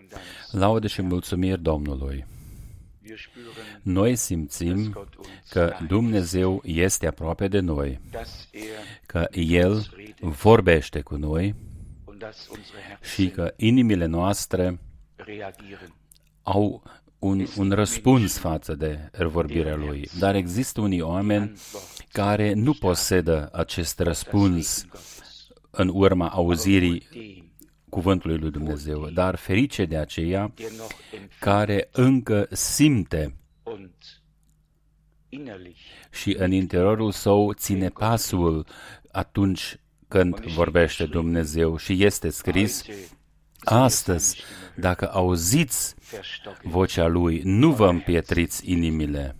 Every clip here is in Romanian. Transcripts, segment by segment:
Laudă și mulțumiri Domnului. Noi simțim că Dumnezeu este aproape de noi, că El vorbește cu noi și că inimile noastre au un răspuns față de vorbirea Lui. Dar există unii oameni care nu posedă acest răspuns în urma auzirii cuvântului lui Dumnezeu, dar ferice de aceia care încă simte și în interiorul său ține pasul atunci când vorbește Dumnezeu. Și este scris: astăzi, dacă auziți vocea Lui, nu vă împietriți inimile.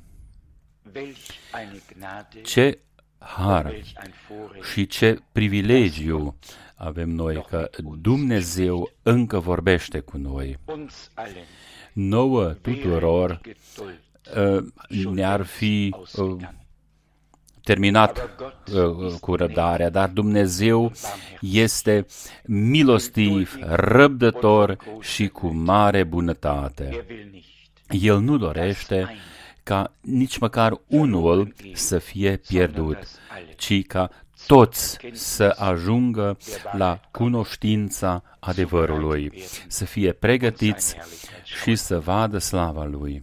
Ce har și ce privilegiu avem noi că Dumnezeu încă vorbește cu noi. Nouă tuturor ne-ar fi terminat cu răbdarea, dar Dumnezeu este milostiv, răbdător și cu mare bunătate. El nu dorește ca nici măcar unul să fie pierdut, ci ca toți să ajungă la cunoștința adevărului, să fie pregătiți și să vadă slava Lui.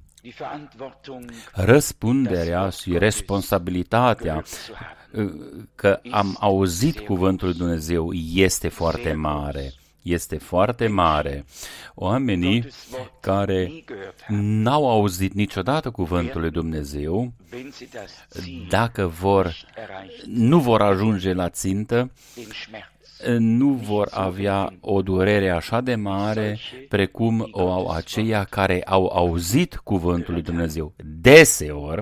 Răspunderea și responsabilitatea că am auzit cuvântul lui Dumnezeu este foarte mare. Este foarte mare. Oamenii care n-au auzit niciodată cuvântul lui Dumnezeu, dacă nu vor ajunge la țintă, nu vor avea o durere așa de mare precum o au aceia care au auzit cuvântul lui Dumnezeu. Deseori,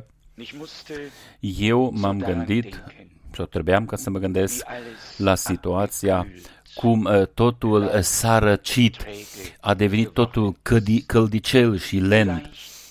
eu m-am gândit, sau trebuiam ca să mă gândesc la situația cum totul s-a răcit, a devenit totul căldicel și lent.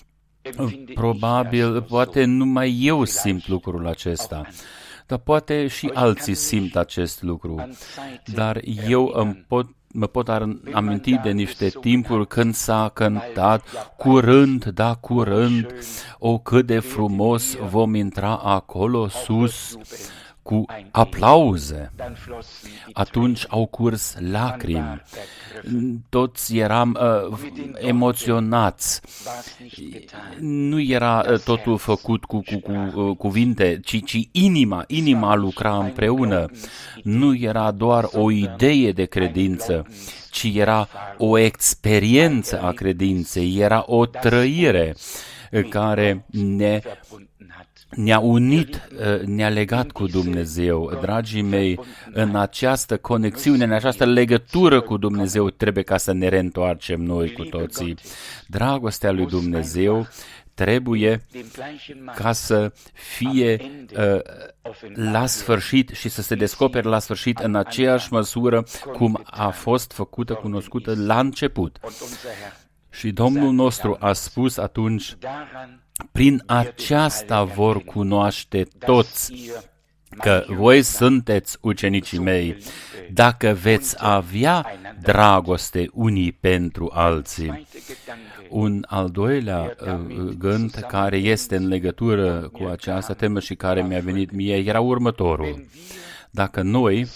Probabil, poate numai eu simt lucrul acesta, dar poate și alții simt acest lucru. Dar eu mă pot aminti de niște timpuri când s-a cântat curând, da, curând, o, cât de frumos vom intra acolo sus, cu aplauze. Atunci au curs lacrimi. Toți eram emoționați. Nu era totul făcut cu cuvinte, ci inima lucra împreună. Nu era doar o idee de credință, ci era o experiență a credinței, era o trăire care ne-a unit, ne-a legat cu Dumnezeu. Dragii mei, în această conexiune, în această legătură cu Dumnezeu trebuie ca să ne reîntoarcem noi cu toții. Dragostea lui Dumnezeu trebuie ca să fie la sfârșit și să se descopere la sfârșit în aceeași măsură cum a fost făcută, cunoscută la început. Și Domnul nostru a spus atunci: prin aceasta vor cunoaște toți că voi sunteți ucenicii mei, dacă veți avea dragoste unii pentru alții. Un al doilea gând care este în legătură cu această temă și care mi-a venit mie era următorul. Dacă noi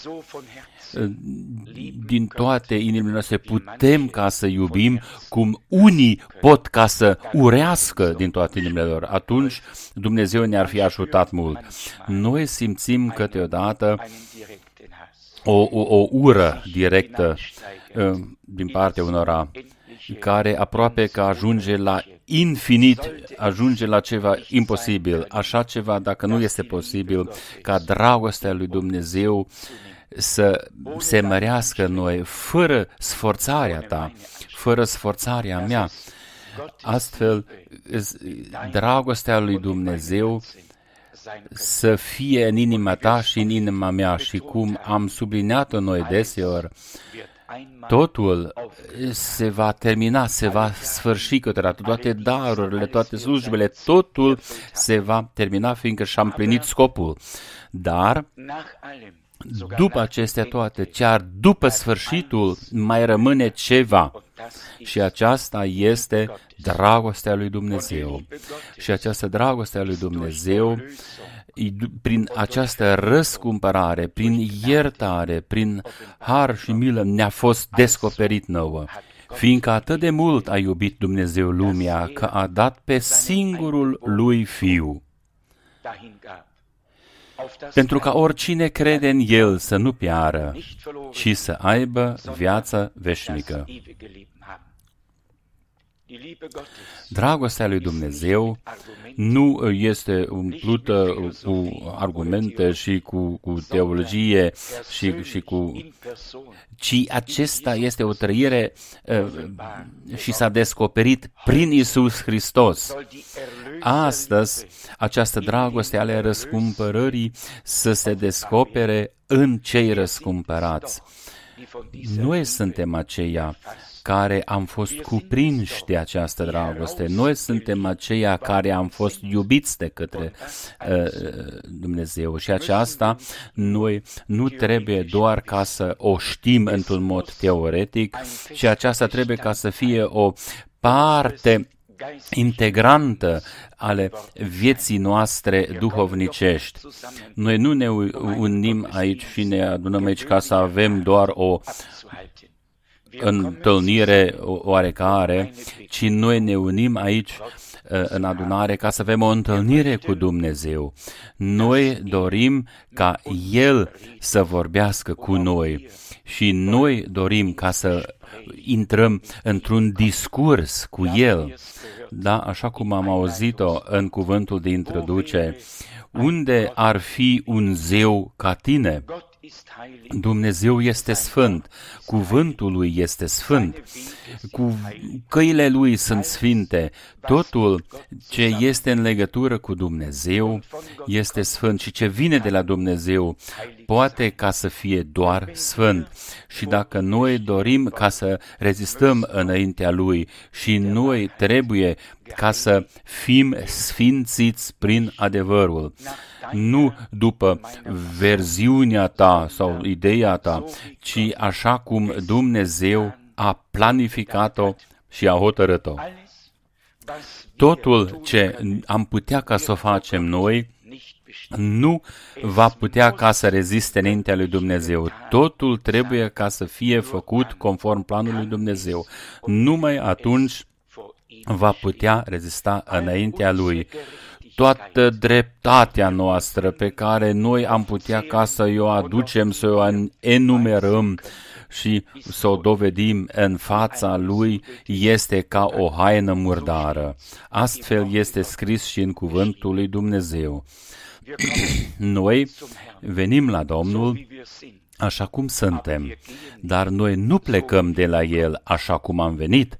din toate inimile noastre putem ca să iubim cum unii pot ca să urească din toate inimile lor, atunci Dumnezeu ne-ar fi ajutat mult. Noi simțim câteodată o ură directă din partea unora care aproape că ajunge la infinit, ajunge la ceva imposibil. Așa ceva, dacă nu este posibil, ca dragostea lui Dumnezeu să se mărească în noi, fără sforțarea ta, fără sforțarea mea. Astfel, dragostea lui Dumnezeu să fie în inima ta și în inima mea. Și cum am subliniat noi deseori, totul se va termina, se va sfârși câteodată, toate darurile, toate slujbele, totul se va termina, fiindcă și-a împlinit scopul. Dar după acestea toate, chiar după sfârșitul, mai rămâne ceva. Și aceasta este dragostea lui Dumnezeu. Și această dragoste a lui Dumnezeu, prin această răscumpărare, prin iertare, prin har și milă, ne-a fost descoperit nouă. Fiindcă atât de mult a iubit Dumnezeu lumea, că a dat pe singurul lui Fiu, pentru ca oricine crede în El să nu piară, ci să aibă viață veșnică. Dragostea lui Dumnezeu nu este umplută cu argumente și cu teologie ci acesta este o trăire și s-a descoperit prin Iisus Hristos. Astăzi, această dragoste ale răscumpărării să se descopere în cei răscumpărați. Noi suntem aceia care am fost cuprinși de această dragoste. Noi suntem aceia care am fost iubiți de către Dumnezeu și aceasta noi nu trebuie doar ca să o știm într-un mod teoretic, ci aceasta trebuie ca să fie o parte integrantă ale vieții noastre duhovnicești. Noi nu ne unim aici și ne adunăm aici ca să avem doar o întâlnire oarecare, ci noi ne unim aici în adunare ca să avem o întâlnire cu Dumnezeu. Noi dorim ca El să vorbească cu noi și noi dorim ca să intrăm într-un discurs cu El. Da, așa cum am auzit-o în cuvântul de introducere, unde ar fi un zeu ca tine? Dumnezeu este sfânt, cuvântul lui este sfânt, căile lui sunt sfinte, totul ce este în legătură cu Dumnezeu este sfânt și ce vine de la Dumnezeu poate ca să fie doar sfânt. Și dacă noi dorim ca să rezistăm înaintea lui și noi trebuie ca să fim sfințiți prin adevărul, nu după verziunea ta sau ideea ta, ci așa cum Dumnezeu a planificat-o și a hotărât-o. Totul ce am putea ca să o facem noi, nu va putea ca să reziste înaintea lui Dumnezeu. Totul trebuie ca să fie făcut conform planului lui Dumnezeu. Numai atunci va putea rezista înaintea lui. Toată dreptatea noastră pe care noi am putea ca să o aducem, să o enumerăm și să o dovedim în fața lui, este ca o haină murdară. Astfel este scris și în cuvântul lui Dumnezeu. Noi venim la Domnul așa cum suntem, dar noi nu plecăm de la El așa cum am venit.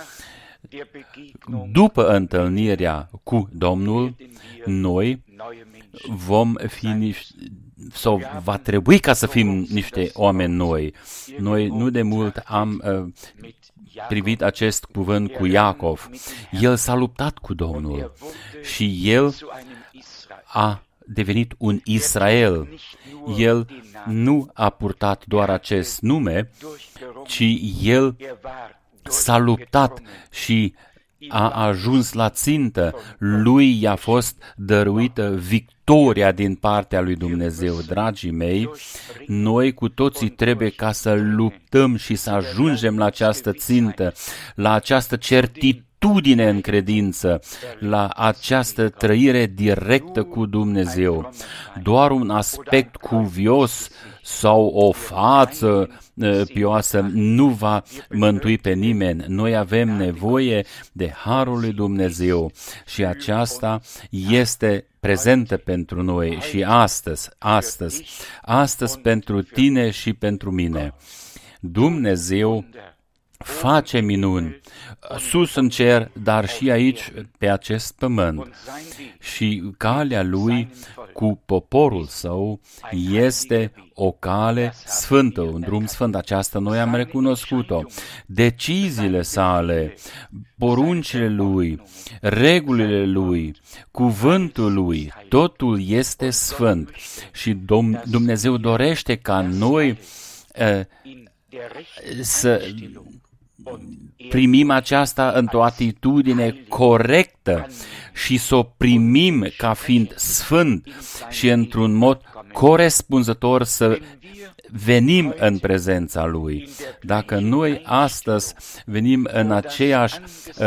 După întâlnirea cu Domnul, noi vom fi sau va trebui ca să fim niște oameni noi. Noi nu de mult am privit acest cuvânt cu Iacov. El s-a luptat cu Domnul și el a devenit un Israel. El nu a purtat doar acest nume, ci el s-a luptat și a ajuns la țintă. Lui i-a fost dăruită victoria din partea lui Dumnezeu. Dragii mei, noi cu toții trebuie ca să luptăm și să ajungem la această țintă, la această certitudine în credință, la această trăire directă cu Dumnezeu. Doar un aspect cuvios sau o față pioasă nu va mântui pe nimeni. Noi avem nevoie de harul lui Dumnezeu și aceasta este prezentă pentru noi și astăzi pentru tine și pentru mine. Dumnezeu face minuni, sus în cer, dar și aici, pe acest pământ. Și calea lui cu poporul său este o cale sfântă, un drum sfânt. Aceasta noi am recunoscut-o. Deciziile sale, poruncile lui, regulile lui, cuvântul lui, totul este sfânt. Și Dumnezeu dorește ca noi să primim aceasta într-o atitudine corectă și să o primim ca fiind sfânt și într-un mod corespunzător să venim în prezența Lui. Dacă noi astăzi venim în aceeași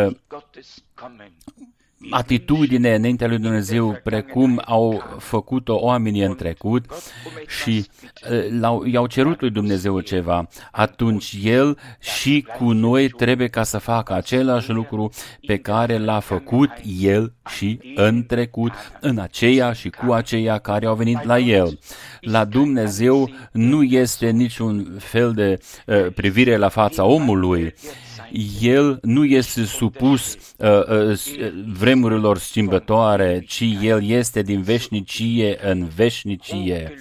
atitudine înaintea lui Dumnezeu, precum au făcut-o oamenii în trecut și i-au cerut lui Dumnezeu ceva, atunci El și cu noi trebuie ca să facă același lucru pe care l-a făcut El și în trecut, în aceia și cu aceia care au venit la El. La Dumnezeu nu este niciun fel de privire la fața omului. El nu este supus vremurilor schimbătoare, ci El este din veșnicie în veșnicie.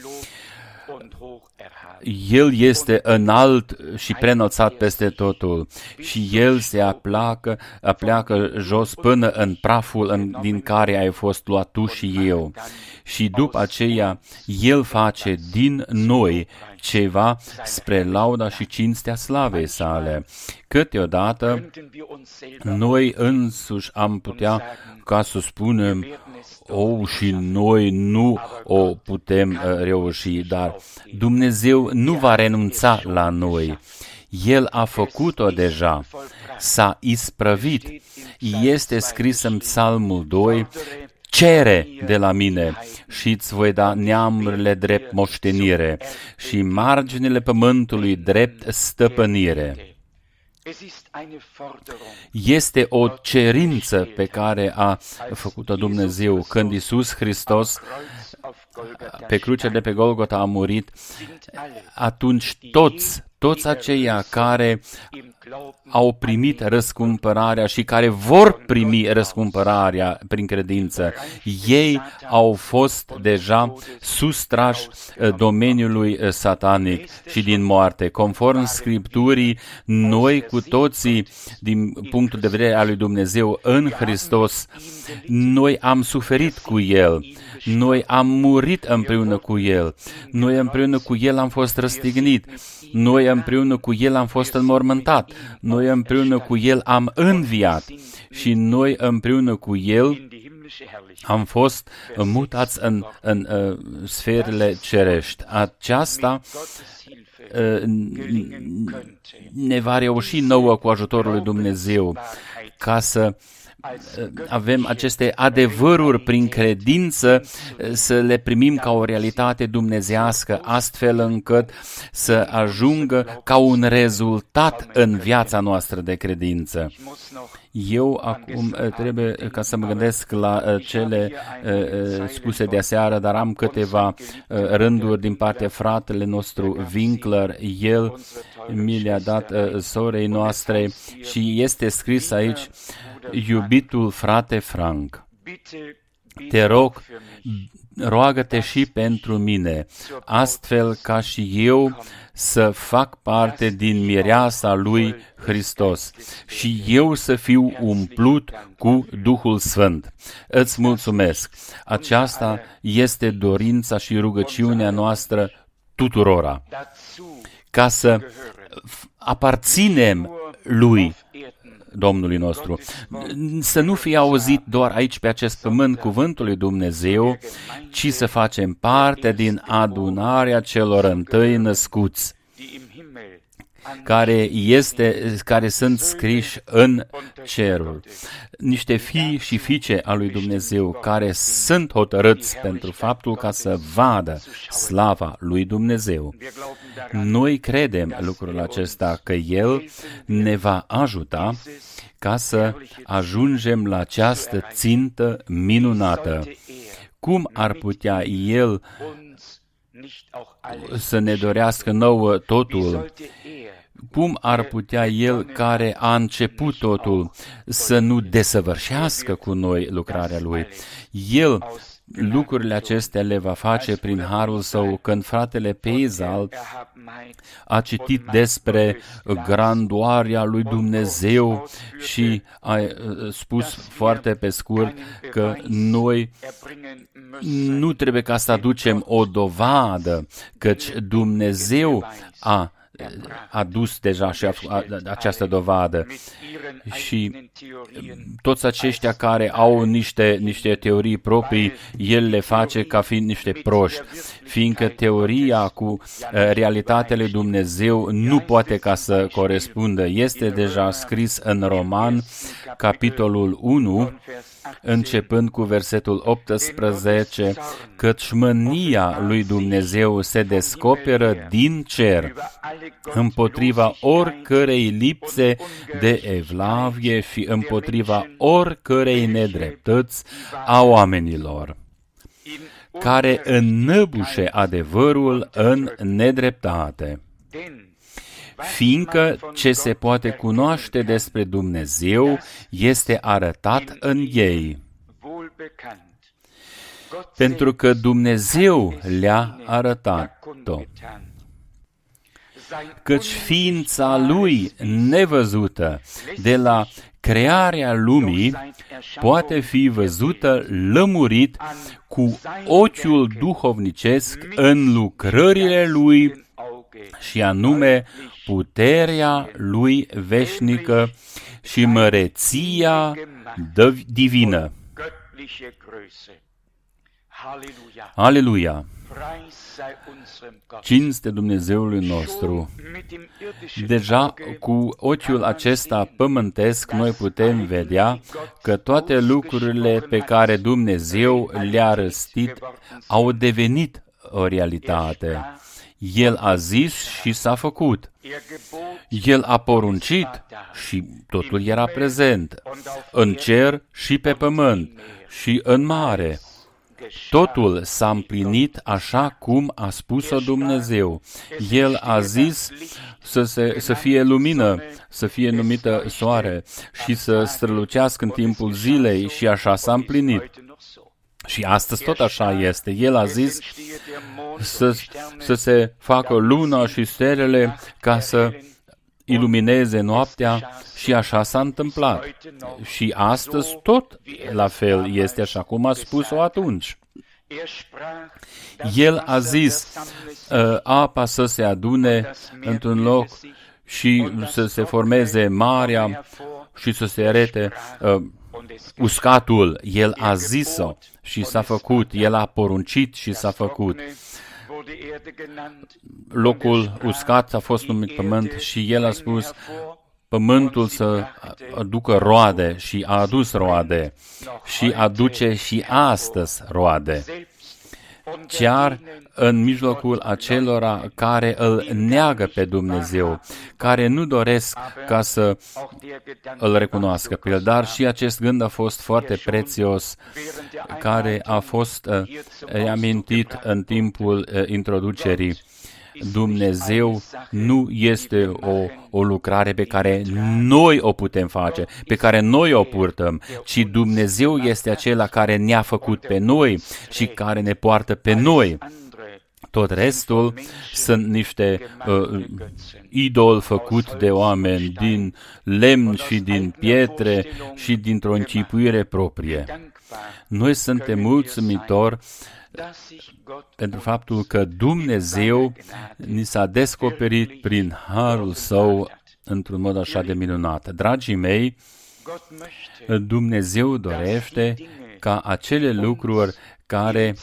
El este înalt și preînălțat peste totul și El se apleacă jos până în praful din care ai fost luat tu și eu. Și după aceea El face din noi ceva spre lauda și cinstea slavei sale. Câteodată noi însuși am putea ca să spunem, și noi nu o putem reuși, dar Dumnezeu nu va renunța la noi. El a făcut-o deja, s-a isprăvit. Este scris în Psalmul 2, cere de la mine și îți voi da neamurile drept moștenire și marginile pământului drept stăpânire. Este o cerință pe care a făcut-o Dumnezeu când Iisus Hristos pe crucea de pe Golgota a murit. Atunci toți aceia care au primit răscumpărarea și care vor primi răscumpărarea prin credință, ei au fost deja sustrași domeniului satanic și din moarte. Conform Scripturii, noi cu toții, din punctul de vedere al lui Dumnezeu în Hristos, noi am suferit cu El. Noi am murit împreună cu El. Noi împreună cu El am fost răstignit. Noi împreună cu El am fost înmormântat. Noi împreună cu El am înviat. Și noi împreună cu El am fost mutați în sferele cerești. Aceasta ne va reuși nouă cu ajutorul lui Dumnezeu ca să avem aceste adevăruri prin credință, să le primim ca o realitate dumnezeiască, astfel încât să ajungă ca un rezultat în viața noastră de credință. Eu acum trebuie ca să mă gândesc la cele spuse de aseară, dar am câteva rânduri din partea fratele nostru Winkler. El mi le-a dat sorei noastre și este scris aici: iubitul frate Frank, te rog, roagă-te și pentru mine, astfel ca și eu să fac parte din mireasa lui Hristos și eu să fiu umplut cu Duhul Sfânt. Îți mulțumesc. Aceasta este dorința și rugăciunea noastră tuturora, ca să aparținem lui, Domnului nostru. Să nu fie auzit doar aici pe acest pământ cuvântul lui Dumnezeu, ci să facem parte din adunarea celor întâi născuți, care sunt scriși în cerul. Niște fii și fiice a lui Dumnezeu care sunt hotărâți pentru faptul ca să vadă slava lui Dumnezeu. Noi credem lucrul acesta, că El ne va ajuta ca să ajungem la această țintă minunată. Cum ar putea El să ne dorească nouă totul? cum ar putea El, care a început totul, să nu desăvârșească cu noi lucrarea Lui? El lucrurile acestea le va face prin harul Său. Când fratele Peizal a citit despre grandoarea lui Dumnezeu și a spus foarte pe scurt că noi nu trebuie ca să aducem o dovadă, căci Dumnezeu a adus deja și această dovadă. Și toți aceștia care au niște teorii proprii, El le face ca fiind niște proști, fiindcă teoria cu realitatea lui Dumnezeu nu poate ca să corespundă. Este deja scris în Roman, capitolul 1, începând cu versetul 18, căci mânia lui Dumnezeu se descoperă din cer împotriva oricărei lipse de evlavie și împotriva oricărei nedreptăți a oamenilor, care înnăbușe adevărul în nedreptate. Fiindcă ce se poate cunoaște despre Dumnezeu este arătat în ei, pentru că Dumnezeu le-a arătat-o. Căci ființa Lui nevăzută de la crearea lumii poate fi văzută lămurit cu ochiul duhovnicesc în lucrările Lui, și anume puterea Lui veșnică și măreția divină. Aleluia! Cinste Dumnezeului nostru! Deja cu ochiul acesta pământesc noi putem vedea că toate lucrurile pe care Dumnezeu le-a răstit au devenit o realitate. El a zis și s-a făcut. El a poruncit și totul era prezent, în cer și pe pământ și în mare. Totul s-a împlinit așa cum a spus-o Dumnezeu. El a zis să fie lumină, să fie numită soare și să strălucească în timpul zilei și așa s-a împlinit. Și astăzi tot așa este. El a zis să se facă luna și stelele ca să ilumineze noaptea și așa s-a întâmplat. Și astăzi tot la fel este așa cum a spus-o atunci. El a zis apa să se adune într-un loc și să se formeze marea și să se arete uscatul. El a zis-o și s-a făcut. El a poruncit și s-a făcut. Locul uscat a fost numit pământ și El a spus pământul să aducă roade și a adus roade și aduce și astăzi roade. Chiar în mijlocul acelora care îl neagă pe Dumnezeu, care nu doresc ca să îl recunoască pe El, dar și acest gând a fost foarte prețios, care a fost amintit în timpul introducerii. Dumnezeu nu este o lucrare pe care noi o putem face, pe care noi o purtăm, ci Dumnezeu este acela care ne-a făcut pe noi și care ne poartă pe noi. Tot restul sunt niște idoli făcut de oameni din lemn și din pietre și dintr-o închipuire proprie. Noi suntem mulțumitori pentru faptul că Dumnezeu ni s-a descoperit prin harul Său într-un mod așa de minunat. Dragii mei, Dumnezeu dorește ca acele lucruri care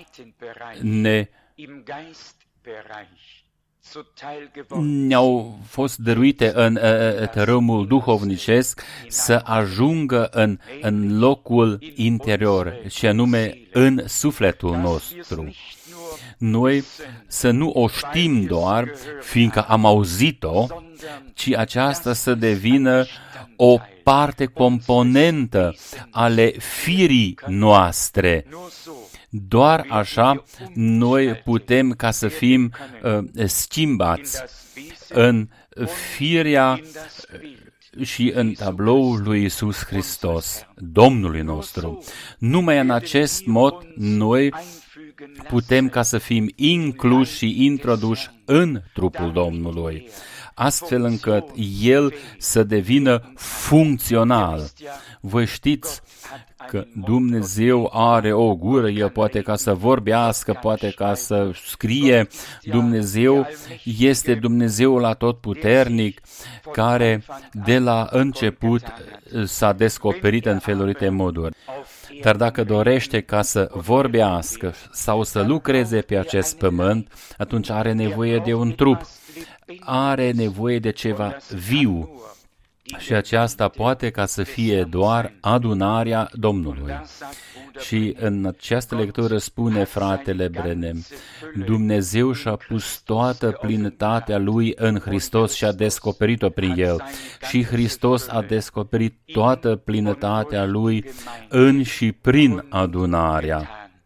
ne-au fost dăruite în tărâmul duhovnicesc să ajungă în locul interior, și anume în sufletul nostru. Noi să nu o știm doar fiindcă am auzit-o, ci aceasta să devină o parte componentă ale firii noastre. Doar așa noi putem ca să fim schimbați firea și în tabloul lui Iisus Hristos, Domnului nostru. Numai în acest mod noi putem ca să fim incluși și introduși în trupul Domnului, astfel încât El să devină funcțional. Voi știți că Dumnezeu are o gură, El poate ca să vorbească, poate ca să scrie. Dumnezeu este Dumnezeul atotputernic, care de la început s-a descoperit în felurite moduri. Dar dacă dorește ca să vorbească sau să lucreze pe acest pământ, atunci are nevoie de un trup, are nevoie de ceva viu. Și aceasta poate ca să fie doar adunarea Domnului. Și în această lectură spune fratele Branham, Dumnezeu și-a pus toată plinătatea Lui în Hristos și a descoperit-o prin El. Și Hristos a descoperit toată plinătatea Lui în și prin adunarea.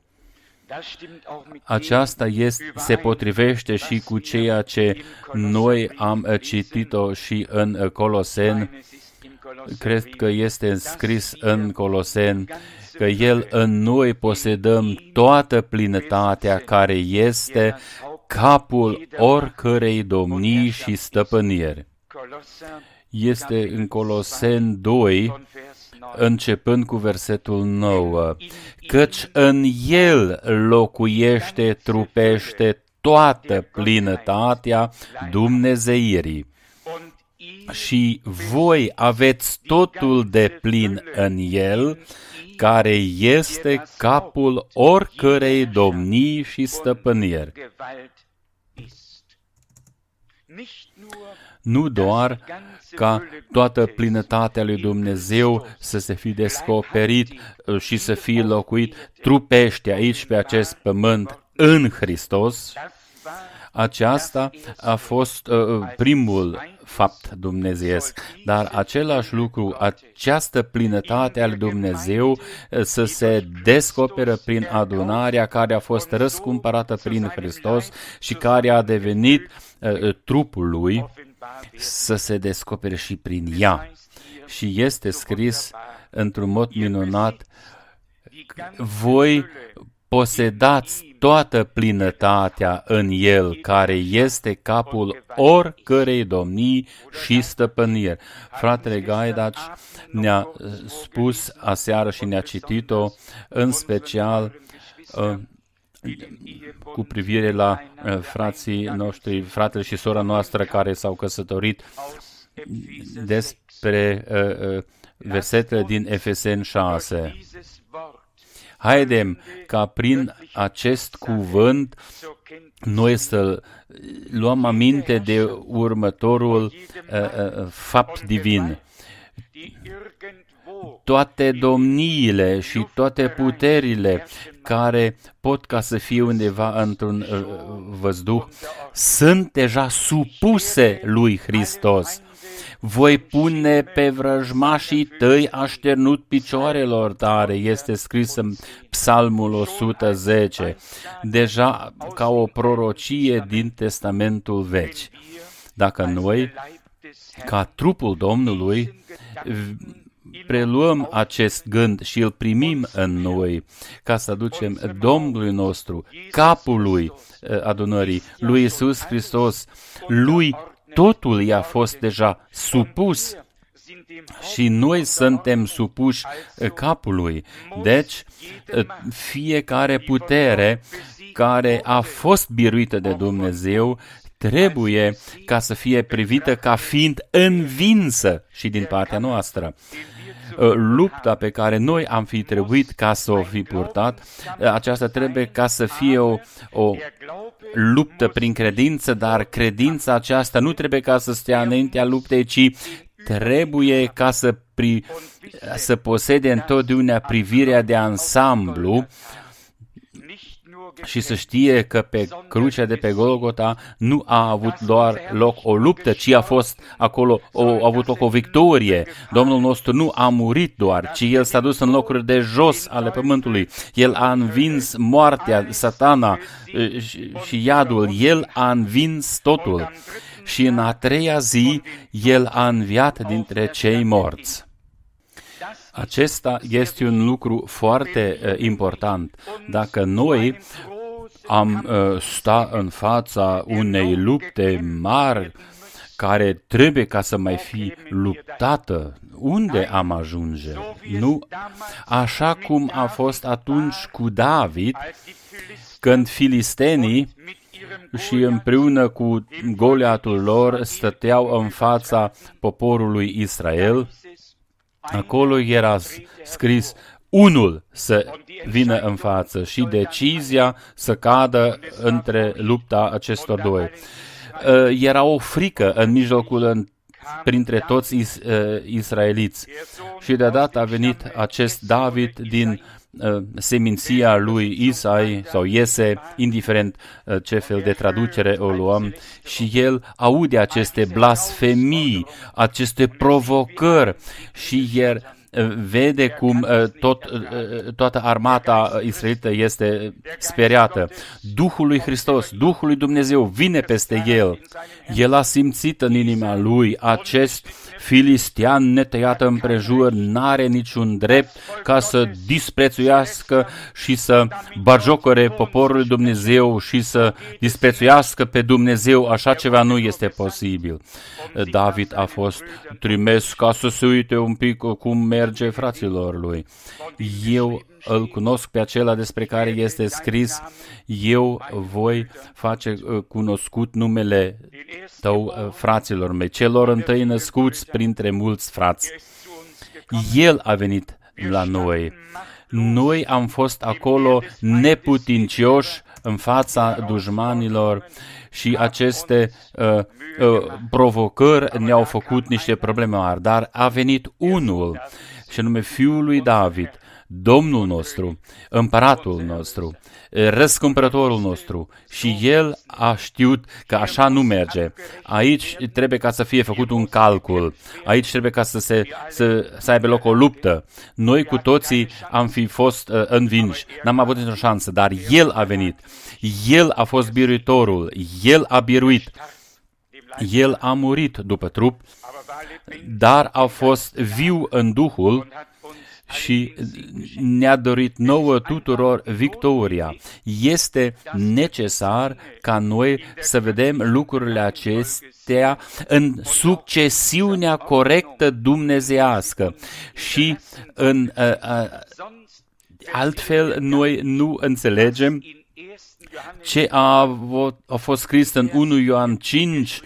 Aceasta se potrivește și cu ceea ce noi am citit-o și în Coloseni. Cred că este scris în Coloseni că El în noi posedăm toată plinătatea care este capul oricărei domnii și stăpâniri. Este în Coloseni 2, începând cu versetul 9, căci în El locuiește, trupește toată plinătatea dumnezeirii. Și voi aveți totul de plin în El, care este capul oricărei domnii și stăpâniri. Nu doar ca toată plinătatea lui Dumnezeu să se fi descoperit și să fie locuit trupește aici pe acest pământ în Hristos. Aceasta a fost primul fapt dumnezeiesc, dar același lucru, această plinătate al lui Dumnezeu să se descoperă prin adunarea care a fost răscumpărată prin Hristos și care a devenit trupul Lui, să se descopere și prin ea. Și este scris într-un mod minunat, voi posedați toată plinătatea în El, care este capul oricărei domnii și stăpâniri. Fratele Gaidaci ne-a spus aseară și ne-a citit-o, în special cu privire la frații noștri, fratele și sora noastră care s-au căsătorit, despre versetele din Efeseni 6. Haidem ca prin acest cuvânt noi să luăm aminte de următorul fapt divin. Toate domniile și toate puterile care pot ca să fie undeva într-un văzduh sunt deja supuse lui Hristos. Voi pune pe vrăjmașii tăi așternut picioarelor tare, este scris în Psalmul 110, deja ca o prorocie din Testamentul Vechi. Dacă noi, ca trupul Domnului, preluăm acest gând și îl primim în noi, ca să aducem Domnului nostru, capului adunării, lui Iisus Hristos, lui totul i-a fost deja supus și noi suntem supuși capului. Deci, fiecare putere care a fost biruită de Dumnezeu trebuie ca să fie privită ca fiind învinsă și din partea noastră. Lupta pe care noi am fi trebuit ca să o fi purtat, aceasta trebuie ca să fie o luptă prin credință, dar credința aceasta nu trebuie ca să stea înaintea luptei, ci trebuie ca să posede întotdeauna privirea de ansamblu și să știe că pe crucea de pe Golgota nu a avut doar loc o luptă, ci a fost acolo, a avut loc o victorie. Domnul nostru nu a murit doar, ci El s-a dus în locuri de jos ale pământului. El a învins moartea, satana și iadul. El a învins totul. și în a treia zi El a înviat dintre cei morți. Acesta este un lucru foarte important. Dacă noi am sta în fața unei lupte mari care trebuie ca să mai fi luptată, unde am ajunge? Nu așa cum a fost atunci cu David, când filistenii și împreună cu Goliatul lor stăteau în fața poporului Israel. Acolo era scris unul să vină în față și decizia să cadă între lupta acestor doi. Era o frică în mijlocul printre toți israeliți și deodată a venit acest David din seminția lui Isai sau Iese, indiferent ce fel de traducere o luăm, și el aude aceste blasfemii, aceste provocări și el vede cum toată armata israelită este speriată. Duhul lui Hristos, Duhul lui Dumnezeu vine peste el. El a simțit în inima lui acest filistean netăiat împrejur, n-are niciun drept ca să disprețuiască și să bagiocore poporul lui Dumnezeu și să disprețuiască pe Dumnezeu. Așa ceva nu este posibil. David a fost trimis ca să se uite un pic cum merge fraților lui. Eu îl cunosc pe acela despre care este scris, eu voi face cunoscut numele tău fraților mei, celor întâi născuți printre mulți frați. El a venit la noi. Noi am fost acolo neputincioși în fața dușmanilor și aceste provocări ne-au făcut niște probleme mari, dar a venit unul, și anume Fiul lui David, Domnul nostru, Împăratul nostru, Răscumpărătorul nostru, și El a știut că așa nu merge. Aici trebuie ca să fie făcut un calcul, aici trebuie ca să aibă loc o luptă. Noi cu toții am fi fost învinși, n-am avut nicio șansă, dar El a venit, El a fost biruitorul, El a biruit, El a murit după trup, dar a fost viu în Duhul și ne-a dorit nouă tuturor victoria. Este necesar ca noi să vedem lucrurile acestea în succesiunea corectă dumnezeiască și în altfel noi nu înțelegem ce a fost scris în 1 Ioan 5,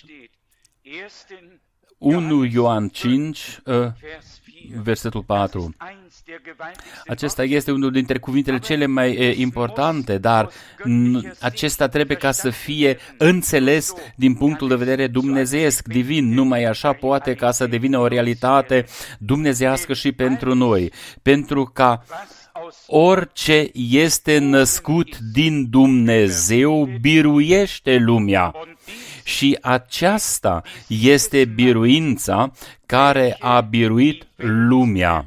1 Ioan 5, versetul 4. Acesta este unul dintre cuvintele cele mai importante, dar acesta trebuie ca să fie înțeles din punctul de vedere dumnezeiesc, divin. Numai așa poate ca să devină o realitate dumnezeiască și pentru noi. Pentru ca orice este născut din Dumnezeu biruiește lumea. Și aceasta este biruința care a biruit lumea,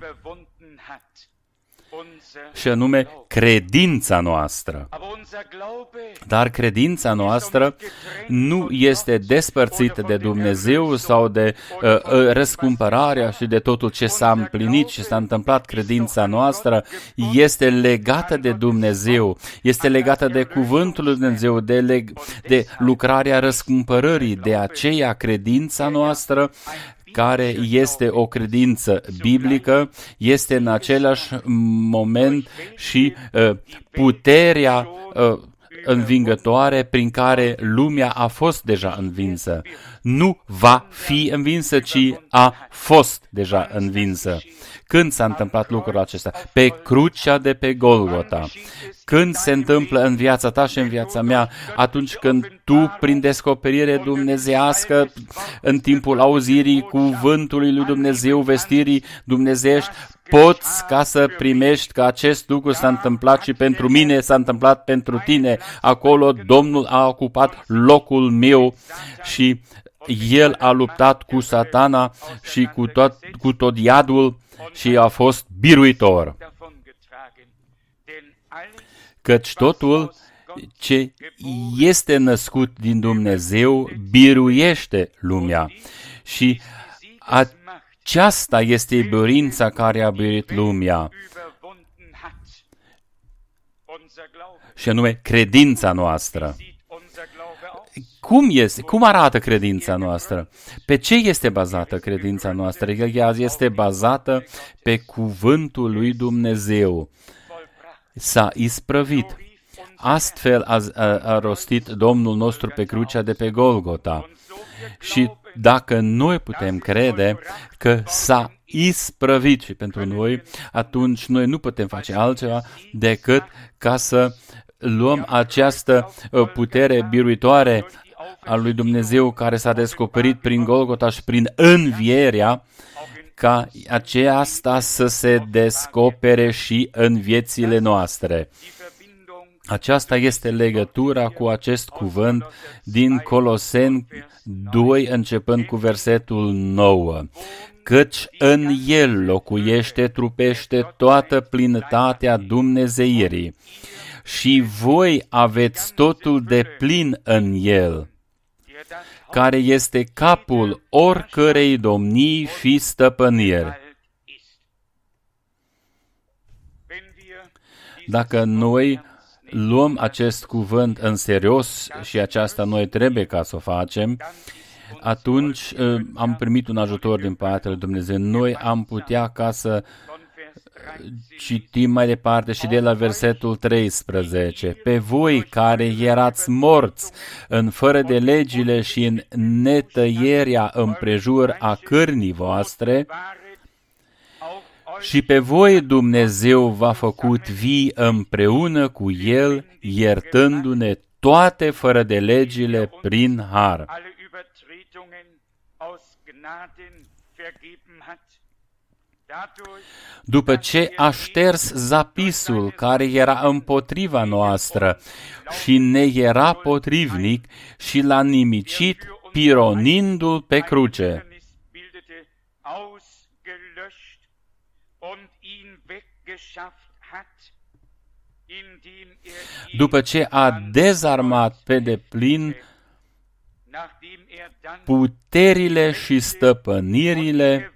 și anume credința noastră. Dar credința noastră nu este despărțită de Dumnezeu sau de răscumpărarea și de totul ce s-a împlinit și s-a întâmplat. Credința noastră este legată de Dumnezeu, este legată de cuvântul lui Dumnezeu, de lucrarea răscumpărării. De aceea credința noastră, care este o credință biblică, este în același moment și puterea învingătoare prin care lumea a fost deja învinsă. Nu va fi învinsă, ci a fost deja învinsă. Când s-a întâmplat lucrul acesta? Pe crucea de pe Golgota. Când se întâmplă în viața ta și în viața mea? Atunci când tu, prin descoperire dumnezeiască, în timpul auzirii cuvântului lui Dumnezeu, vestirii dumnezeiești, poți ca să primești că acest lucru s-a întâmplat și pentru mine, s-a întâmplat pentru tine. Acolo Domnul a ocupat locul meu și El a luptat cu Satana și cu tot iadul și a fost biruitor. Căci totul ce este născut din Dumnezeu biruiește lumea. Și aceasta este biruința care a biruit lumea. Și anume credința noastră. Cum arată credința noastră? Pe ce este bazată credința noastră? Ea este bazată pe cuvântul lui Dumnezeu. S-a isprăvit. Astfel a rostit Domnul nostru pe crucea de pe Golgota. Și dacă noi putem crede că s-a isprăvit și pentru noi, atunci noi nu putem face altceva decât ca să luăm această putere biruitoare a lui Dumnezeu care s-a descoperit prin Golgota și prin învierea, ca aceasta să se descopere și în viețile noastre. Aceasta este legătura cu acest cuvânt din Coloseni 2, începând cu versetul 9. Căci în el locuiește, trupește toată plinătatea dumnezeirii și voi aveți totul de plin în el, care este capul oricărei domnii și stăpâniri. Dacă noi luăm acest cuvânt în serios și aceasta noi trebuie ca să o facem, atunci am primit un ajutor din partea lui Dumnezeu. Noi am putea ca să citim mai departe și de la versetul 13. Pe voi care erați morți în fără de legile și în netăierea împrejur a cărnii voastre, și pe voi Dumnezeu v-a făcut vii împreună cu El, iertându-ne toate fără de legile prin har. După ce a șters zapisul care era împotriva noastră și ne era potrivnic și l-a nimicit, pironindu-l pe cruce. După ce a dezarmat pe deplin puterile și stăpânirile,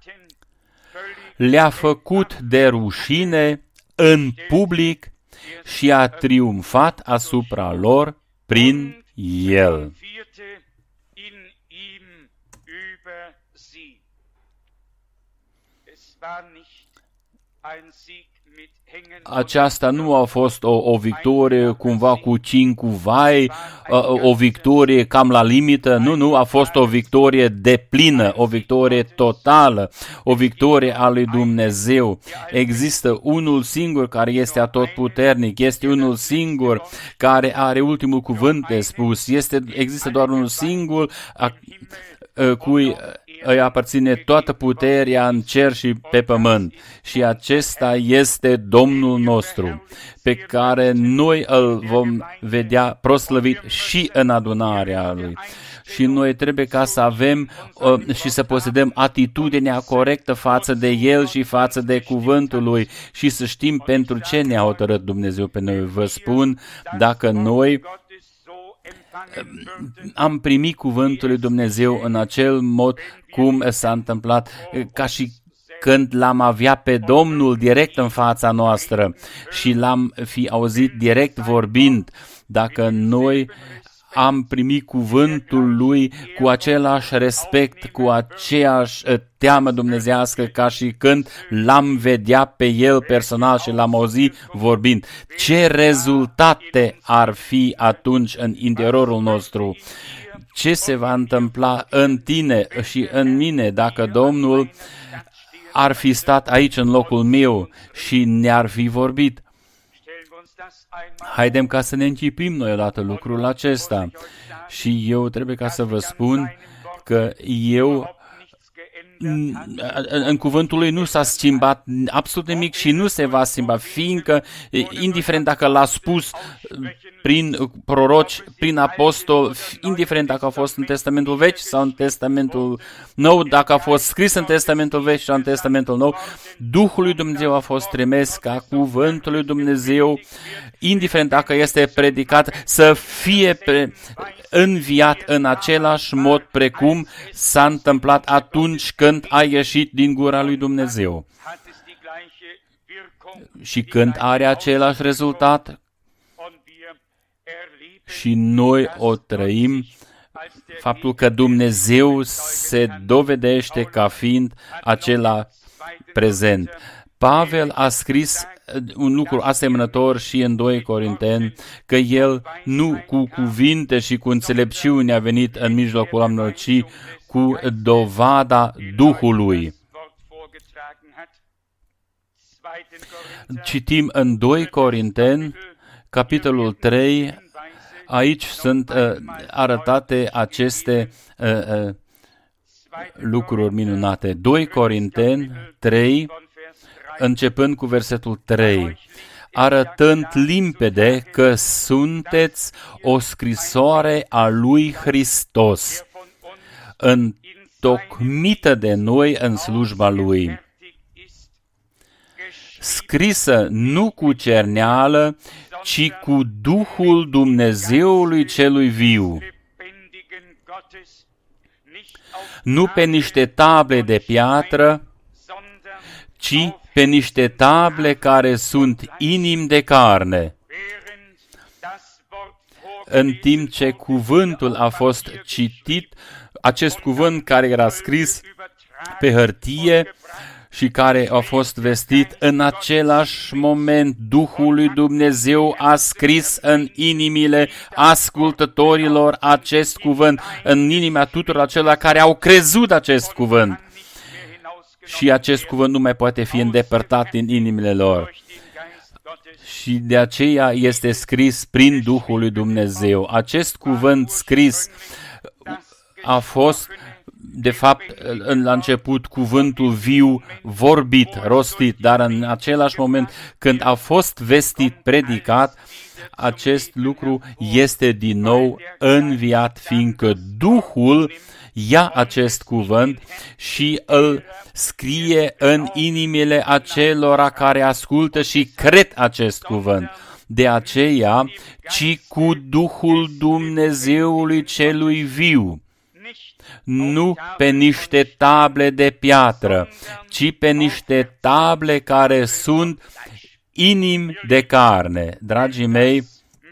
le-a făcut de rușine în public și a triumfat asupra lor prin el. Aceasta nu a fost o victorie cumva cu cinci vai, o victorie cam la limită, nu, a fost o victorie deplină, o victorie totală, o victorie a lui Dumnezeu. Există unul singur care este atotputernic, este unul singur care are ultimul cuvânt de spus, există doar unul singur cui îi aparține toată puterea în cer și pe pământ. Și acesta este Domnul nostru, pe care noi îl vom vedea proslăvit și în adunarea Lui. Și noi trebuie ca să avem și să posedăm atitudinea corectă față de El și față de cuvântul Lui și să știm pentru ce ne-a hotărât Dumnezeu pe noi. Vă spun, dacă noi am primit cuvântul lui Dumnezeu în acel mod cum s-a întâmplat, ca și când l-am avea pe Domnul direct în fața noastră și l-am fi auzit direct vorbind, dacă noi am primit cuvântul Lui cu același respect, cu aceeași teamă dumnezească ca și când l-am vedea pe El personal și l-am auzit vorbind. Ce rezultate ar fi atunci în interiorul nostru? Ce se va întâmpla în tine și în mine dacă Domnul ar fi stat aici în locul meu și ne-ar fi vorbit? Haidem ca să ne închipim noi odată lucrul acesta. Și eu trebuie ca să vă spun că eu în cuvântul lui nu s-a schimbat absolut nimic și nu se va schimba, fiindcă, indiferent dacă l-a spus prin proroci, prin apostol, indiferent dacă a fost în Testamentul Vechi sau în Testamentul Nou, dacă a fost scris în Testamentul Vechi sau în Testamentul Nou, Duhul lui Dumnezeu a fost trimis ca cuvântul lui Dumnezeu, indiferent dacă este predicat, să fie înviat în același mod precum s-a întâmplat atunci când a ieșit din gura lui Dumnezeu. Și când are același rezultat, și noi o trăim, faptul că Dumnezeu se dovedește ca fiind acela prezent. Pavel a scris un lucru asemănător și în 2 Corinteni, că el nu cu cuvinte și cu înțelepciune a venit în mijlocul oamenilor, ci cu dovada Duhului. Citim în 2 Corinteni, capitolul 3, aici sunt arătate aceste lucruri minunate. 2 Corinteni 3, începând cu versetul 3, arătând limpede că sunteți o scrisoare a lui Hristos, întocmită de noi în slujba lui, scrisă nu cu cerneală, ci cu Duhul Dumnezeului celui viu, nu pe niște table de piatră, ci pe niște table care sunt inimi de carne. În timp ce cuvântul a fost citit, acest cuvânt care era scris pe hârtie și care a fost vestit în același moment, Duhul lui Dumnezeu a scris în inimile ascultătorilor acest cuvânt, în inima tuturor acelora care au crezut acest cuvânt. Și acest cuvânt nu mai poate fi îndepărtat din inimile lor. Și de aceea este scris prin Duhul lui Dumnezeu. Acest cuvânt scris a fost, de fapt, la început, cuvântul viu, vorbit, rostit, dar în același moment când a fost vestit, predicat, acest lucru este din nou înviat, fiindcă Duhul ia acest cuvânt și îl scrie în inimile acelora care ascultă și cred acest cuvânt. De aceea, ci cu Duhul Dumnezeului celui viu, nu pe niște table de piatră, ci pe niște table care sunt inimi de carne. Dragii mei,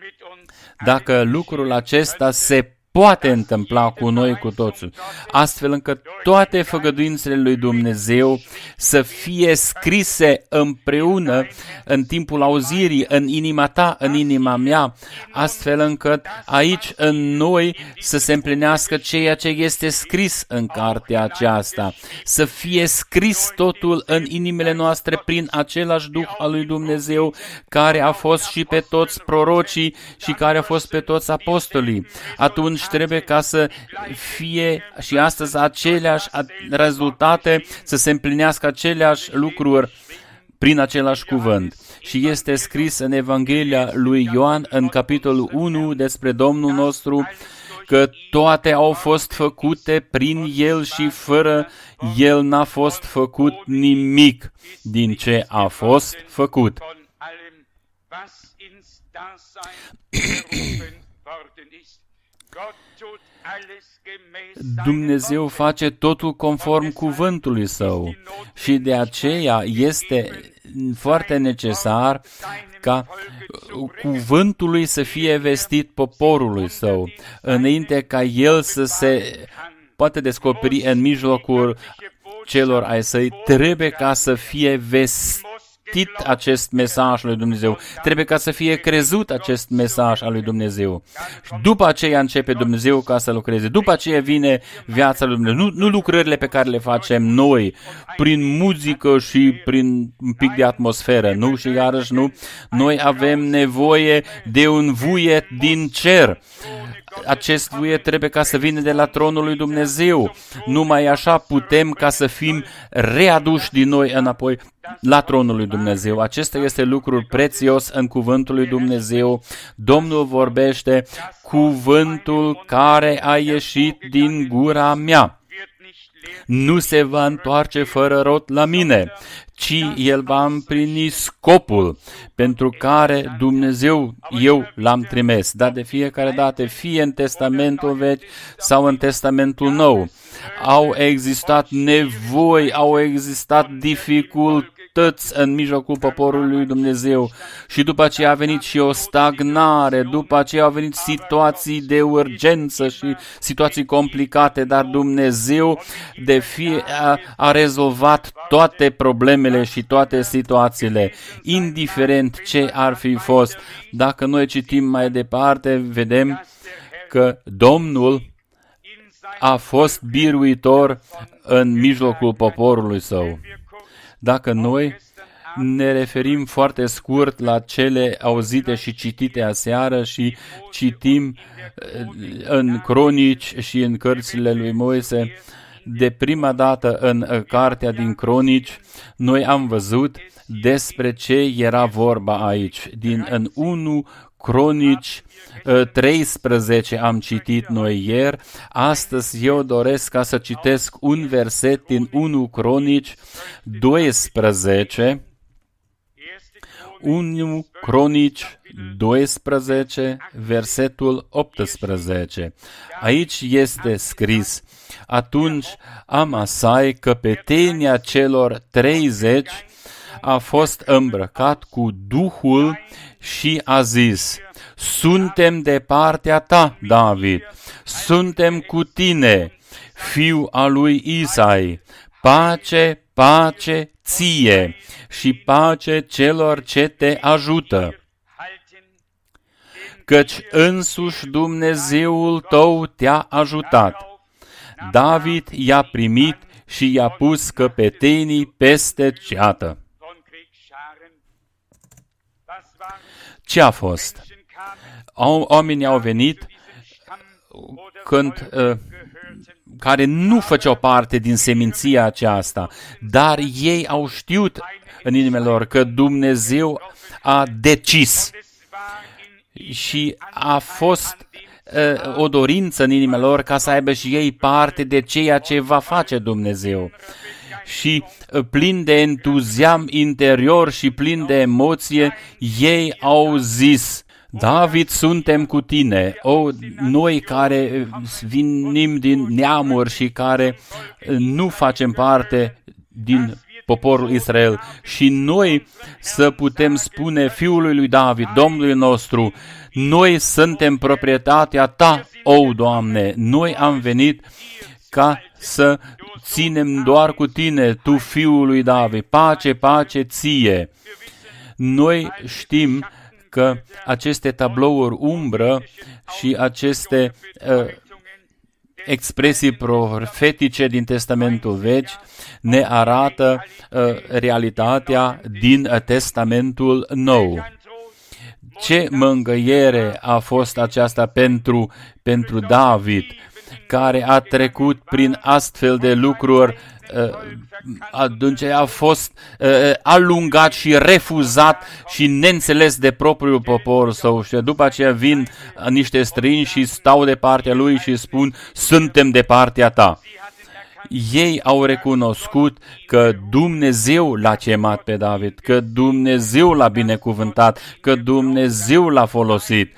dacă lucrul acesta se poate întâmpla cu noi cu toții, astfel încât toate făgăduințele lui Dumnezeu să fie scrise împreună în timpul auzirii, în inima ta, în inima mea, astfel încât aici în noi să se împlinească ceea ce este scris în cartea aceasta, să fie scris totul în inimile noastre prin același Duh al lui Dumnezeu care a fost și pe toți prorocii și care a fost pe toți apostolii. Atunci trebuie ca să fie și astăzi aceleași rezultate, să se împlinească aceleași lucruri prin același cuvânt. Și este scris în Evanghelia lui Ioan, în capitolul 1, despre Domnul nostru, că toate au fost făcute prin El și fără El n-a fost făcut nimic din ce a fost făcut. Dumnezeu face totul conform cuvântului Său și de aceea este foarte necesar ca cuvântul să fie vestit poporului Său, înainte ca el să se poate descoperi în mijlocul celor ai Săi, trebuie ca să fie citit acest mesaj al lui Dumnezeu, trebuie ca să fie crezut acest mesaj al lui Dumnezeu. Și după aceea începe Dumnezeu ca să lucreze. După aceea vine viața lui Dumnezeu. Nu lucrările pe care le facem noi, prin muzică și prin un pic de atmosferă. Nu, și iarăși nu. Noi avem nevoie de un vuiet din cer. Acest vuiet trebuie ca să vină de la tronul lui Dumnezeu. Numai așa putem ca să fim readuși din noi înapoi la tronul lui Dumnezeu. Acesta este lucrul prețios în cuvântul lui Dumnezeu. Domnul vorbește, cuvântul care a ieșit din gura mea nu se va întoarce fără rod la mine, ci el va împlini scopul pentru care Dumnezeu eu l-am trimis. Dar de fiecare dată, fie în Testamentul Vechi sau în Testamentul Nou, au existat nevoi, au existat dificultăți în mijlocul poporului lui Dumnezeu și după aceea a venit și o stagnare, după aceea au venit situații de urgență și situații complicate, dar Dumnezeu a rezolvat toate problemele și toate situațiile, indiferent ce ar fi fost. Dacă noi citim mai departe, vedem că Domnul a fost biruitor în mijlocul poporului său. Dacă noi ne referim foarte scurt la cele auzite și citite aseară și citim în cronici și în cărțile lui Moise, de prima dată în cartea din cronici, noi am văzut despre ce era vorba aici. În 1 Cronici 13 am citit noi ieri. Astăzi eu doresc ca să citesc un verset din 1 Cronici 12. 1 Cronici 12, versetul 18. Aici este scris: atunci Amasai, căpetenia celor 30, a fost îmbrăcat cu Duhul și a zis: suntem de partea ta, David, suntem cu tine, fiu al lui Isai, pace, pace ție și pace celor ce te ajută. Căci însuși Dumnezeul tău te-a ajutat. David i-a primit și i-a pus căpetenii peste ceată. Ce a fost? Oamenii au venit care nu făceau parte din seminția aceasta, dar ei au știut în inimile lor că Dumnezeu a decis și a fost o dorință în inimile lor ca să aibă și ei parte de ceea ce va face Dumnezeu. Și plin de entuziasm interior și plin de emoție, ei au zis: David, suntem cu tine. Noi care venim din neamuri și care nu facem parte din poporul Israel, și noi să putem spune fiului lui David, Domnului nostru: noi suntem proprietatea ta, Doamne, noi am venit ca să ținem doar cu tine, tu fiul lui David, pace, pace ție. Noi știm că aceste tablouri umbră și aceste expresii profetice din Testamentul Vechi ne arată realitatea din Testamentul Nou. Ce mângâiere a fost aceasta pentru David, care a trecut prin astfel de lucruri, atunci a fost alungat și refuzat și neînțeles de propriul popor său. Și după aceea vin niște străini și stau de partea lui și spun: suntem de partea ta. Ei au recunoscut că Dumnezeu l-a chemat pe David, că Dumnezeu l-a binecuvântat, că Dumnezeu l-a folosit.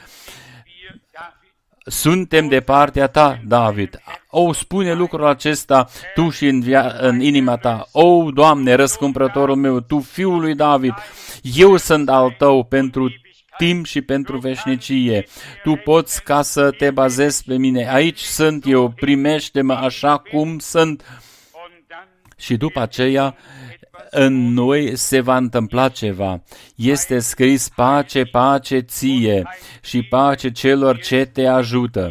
Suntem de partea ta, David. Spune lucrul acesta tu și în inima ta. Doamne, răscumpărătorul meu, tu fiul lui David, eu sunt al tău pentru timp și pentru veșnicie. Tu poți ca să te bazezi pe mine. Aici sunt eu, primește-mă așa cum sunt. Și după aceea în noi se va întâmpla ceva. Este scris pace, pace ție și pace celor ce te ajută.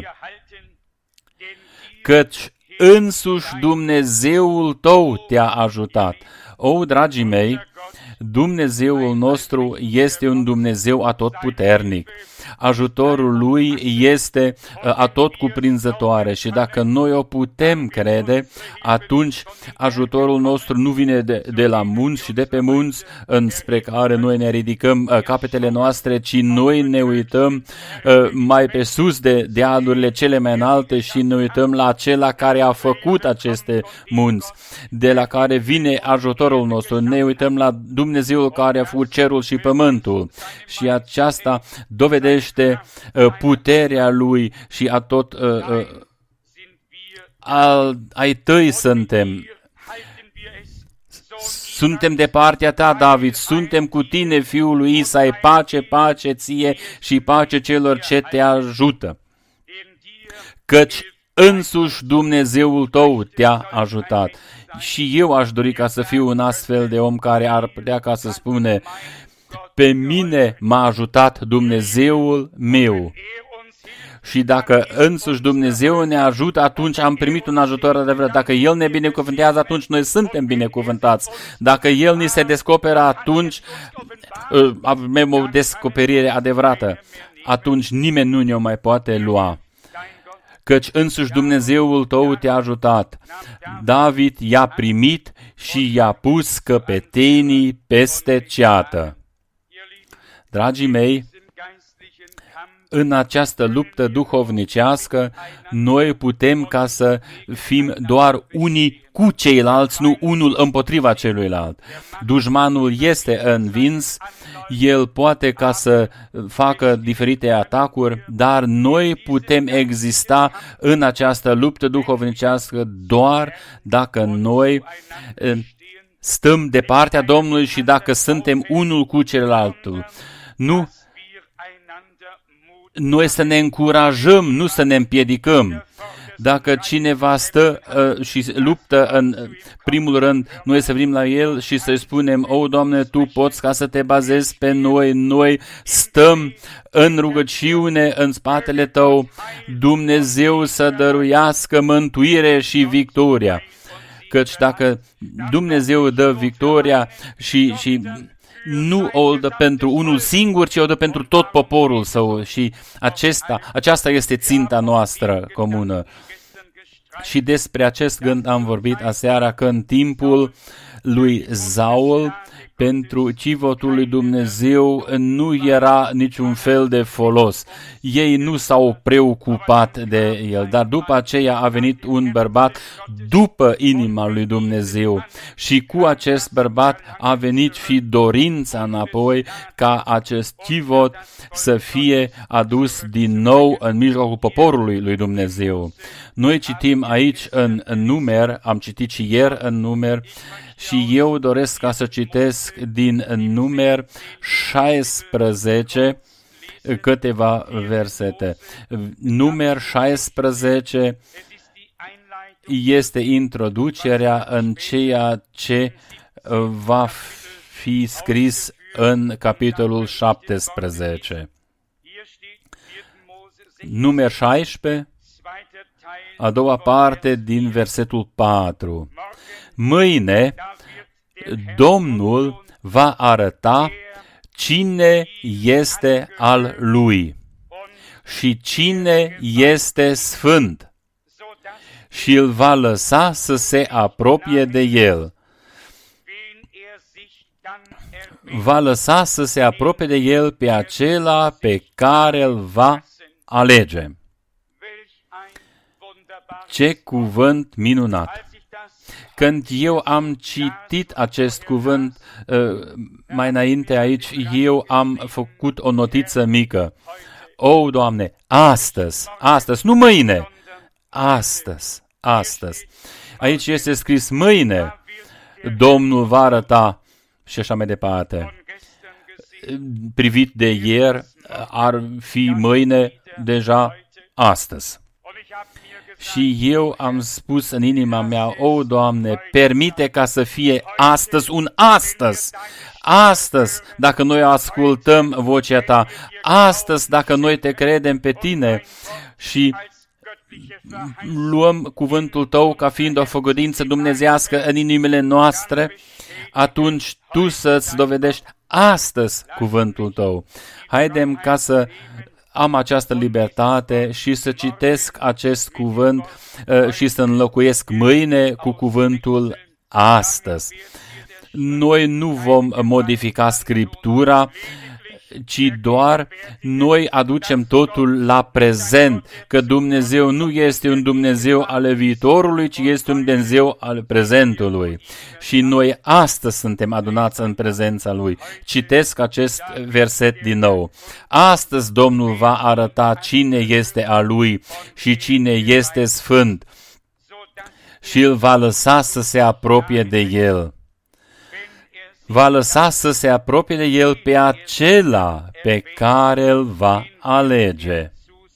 Căci însuși Dumnezeul tău te-a ajutat. O, dragii mei, Dumnezeul nostru este un Dumnezeu atotputernic. Ajutorul Lui este atotcuprinzătoare și dacă noi o putem crede, atunci ajutorul nostru nu vine de la munți și de pe munți înspre care noi ne ridicăm capetele noastre, ci noi ne uităm mai pe sus de dealurile cele mai înalte și ne uităm la acela care a făcut aceste munți, de la care vine ajutorul nostru. Ne uităm la Dumnezeul care a făcut cerul și pământul și aceasta dovedește puterea Lui și ai tăi suntem. Suntem de partea ta, David, suntem cu tine, fiul lui Isai, pace, pace ție și pace celor ce te ajută. Căci însuși Dumnezeul tău te-a ajutat. Și eu aș dori ca să fiu un astfel de om care ar putea ca să spune: pe mine m-a ajutat Dumnezeul meu. Și dacă însuși Dumnezeu ne ajută, atunci am primit un ajutor adevărat. Dacă El ne binecuvântează, atunci noi suntem binecuvântați. Dacă El ni se descoperă, atunci avem o descoperire adevărată. Atunci nimeni nu ne-o mai poate lua. Căci însuși Dumnezeul tău te-a ajutat. David i-a primit și i-a pus căpetenii peste ceată. Dragii mei, în această luptă duhovnicească, noi putem ca să fim doar unii cu ceilalți, nu unul împotriva celuilalt. Dușmanul este învins, el poate ca să facă diferite atacuri, dar noi putem exista în această luptă duhovnicească doar dacă noi stăm de partea Domnului și dacă suntem unul cu celălalt. Nu noi să ne încurajăm, nu să ne împiedicăm. Dacă cineva stă și luptă în primul rând, noi să venim la el și să-i spunem: o, Doamne, Tu poți ca să te bazezi pe noi, noi stăm în rugăciune în spatele Tău, Dumnezeu să dăruiască mântuire și victoria. Căci dacă Dumnezeu dă victoria și nu o dă pentru unul singur, ci o dă pentru tot poporul său și aceasta este ținta noastră comună. Și despre acest gând am vorbit aseară, că în timpul lui Saul, pentru civotul lui Dumnezeu nu era niciun fel de folos. Ei nu s-au preocupat de el, dar după aceea a venit un bărbat după inima lui Dumnezeu și cu acest bărbat a venit și dorința înapoi ca acest civot să fie adus din nou în mijlocul poporului lui Dumnezeu. Noi citim aici în Numer, am citit și ieri în Numer, și eu doresc ca să citesc din Numer 16 câteva versete. Numer 16 este introducerea în ceea ce va fi scris în capitolul 17. Numer 16, a doua parte din versetul 4. Mâine Domnul va arăta cine este al Lui și cine este sfânt și îl va lăsa să se apropie de El. Va lăsa să se apropie de El pe acela pe care îl va alege. Ce cuvânt minunat! Când eu am citit acest cuvânt mai înainte aici, eu am făcut o notiță mică. O, Doamne, astăzi, nu mâine, astăzi. Aici este scris mâine, Domnul va arăta și așa mai departe. Privit de ieri, ar fi mâine deja astăzi. Și eu am spus în inima mea, o, Doamne, permite ca să fie astăzi un astăzi. Astăzi, dacă noi ascultăm vocea Ta, astăzi, dacă noi Te credem pe Tine și luăm cuvântul Tău ca fiind o făgăduință dumnezeiască în inimile noastre, atunci Tu să-ți dovedești astăzi cuvântul Tău. Haidem ca să am această libertate și să citesc acest cuvânt și să înlocuiesc mâine cu cuvântul astăzi. Noi nu vom modifica Scriptura, ci doar noi aducem totul la prezent, că Dumnezeu nu este un Dumnezeu al viitorului, ci este un Dumnezeu al prezentului. Și noi astăzi suntem adunați în prezența Lui. Citesc acest verset din nou. Astăzi Domnul va arăta cine este a Lui și cine este sfânt și îl va lăsa să se apropie de El. Va lăsa să se apropie de El pe acela pe care îl va alege.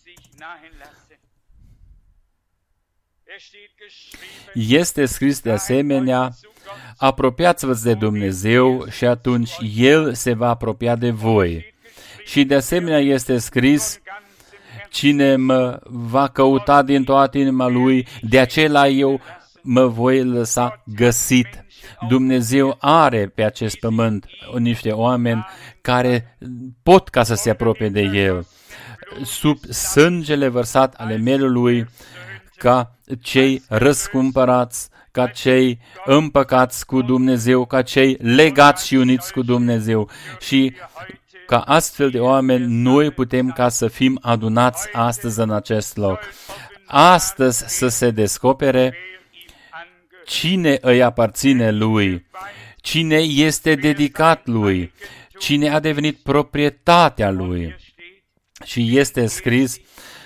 Este scris de asemenea, apropiați-vă de Dumnezeu și atunci El se va apropia de voi. Și de asemenea este scris, cine mă va căuta din toată inima Lui, de acela eu mă voi lăsa găsit. Dumnezeu are pe acest pământ niște oameni care pot ca să se apropie de El, sub sângele vărsat ale Mielului, ca cei răscumpărați, ca cei împăcați cu Dumnezeu, ca cei legați și uniți cu Dumnezeu. Și ca astfel de oameni noi putem ca să fim adunați astăzi în acest loc. Astăzi să se descopere cine îi aparține Lui, cine este dedicat Lui, cine a devenit proprietatea Lui. Și este scris,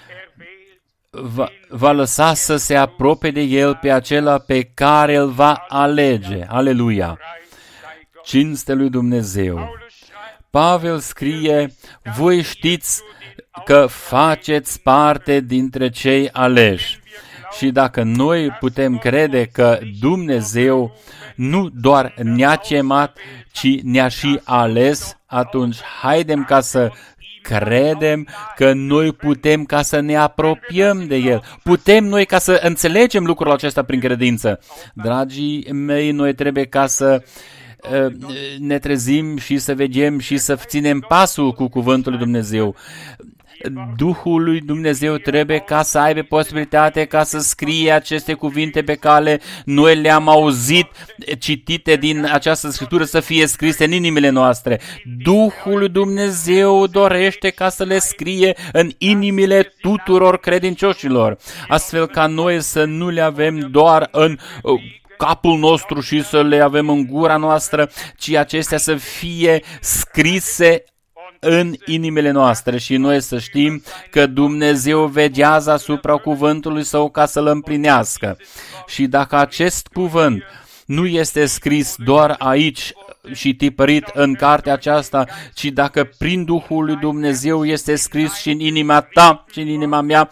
va lăsa să se apropie de El pe acela pe care îl va alege. Aleluia! Cinste lui Dumnezeu! Pavel scrie, voi știți că faceți parte dintre cei aleși. Și dacă noi putem crede că Dumnezeu nu doar ne-a chemat, ci ne-a și ales, atunci haidem ca să credem că noi putem ca să ne apropiem de El. Putem noi ca să înțelegem lucrul acesta prin credință. Dragii mei, noi trebuie ca să ne trezim și să vedem și să ținem pasul cu cuvântul lui Dumnezeu. Duhul lui Dumnezeu trebuie ca să aibă posibilitate ca să scrie aceste cuvinte pe care noi le-am auzit citite din această Scriptură să fie scrise în inimile noastre. Duhul lui Dumnezeu dorește ca să le scrie în inimile tuturor credincioșilor, astfel ca noi să nu le avem doar în capul nostru și să le avem în gura noastră, ci acestea să fie scrise în inimile noastre și noi să știm că Dumnezeu veghează asupra cuvântului Său ca să-l împlinească. Și dacă acest cuvânt nu este scris doar aici și tipărit în cartea aceasta, ci dacă prin Duhul lui Dumnezeu este scris și în inima ta și în inima mea,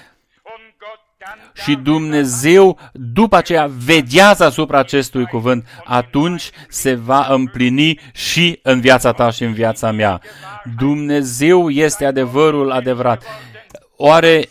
și Dumnezeu după aceea veghează asupra acestui cuvânt, atunci se va împlini și în viața ta și în viața mea. Dumnezeu este adevărul adevărat. Oare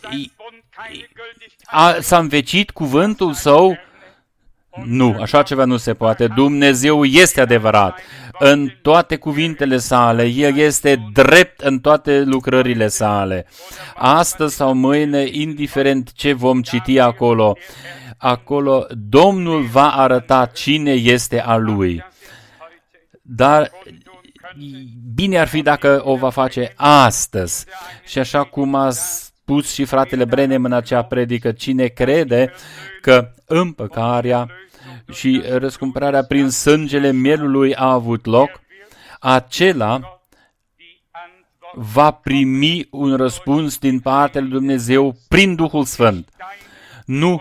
s-a învecit cuvântul Său? Nu, așa ceva nu se poate. Dumnezeu este adevărat în toate cuvintele Sale. El este drept în toate lucrările Sale. Astăzi sau mâine, indiferent ce vom citi acolo, Domnul va arăta cine este a Lui. Dar bine ar fi dacă o va face astăzi. Și așa cum a spus și fratele Brenem în acea predică, cine crede că împăcarea și răscumpărarea prin sângele Mielului a avut loc, acela va primi un răspuns din partea lui Dumnezeu prin Duhul Sfânt. Nu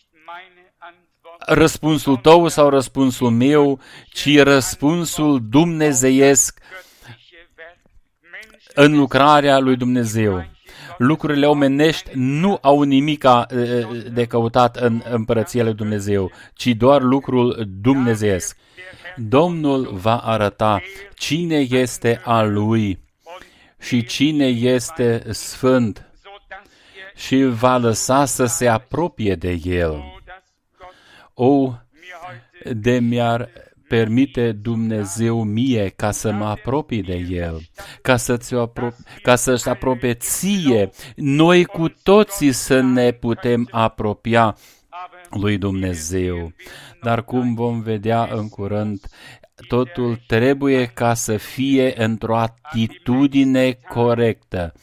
răspunsul tău sau răspunsul meu, ci răspunsul dumnezeiesc în lucrarea lui Dumnezeu. Lucrurile omenești nu au nimic de căutat în împărăția lui Dumnezeu, ci doar lucrul dumnezeiesc. Domnul va arăta cine este al Lui și cine este sfânt și va lăsa să se apropie de El. O, de mi-ar permite Dumnezeu mie ca să mă apropii de El, ca să-și apropie ție, noi cu toții să ne putem apropia lui Dumnezeu. Dar cum vom vedea în curând, totul trebuie ca să fie într-o atitudine corectă.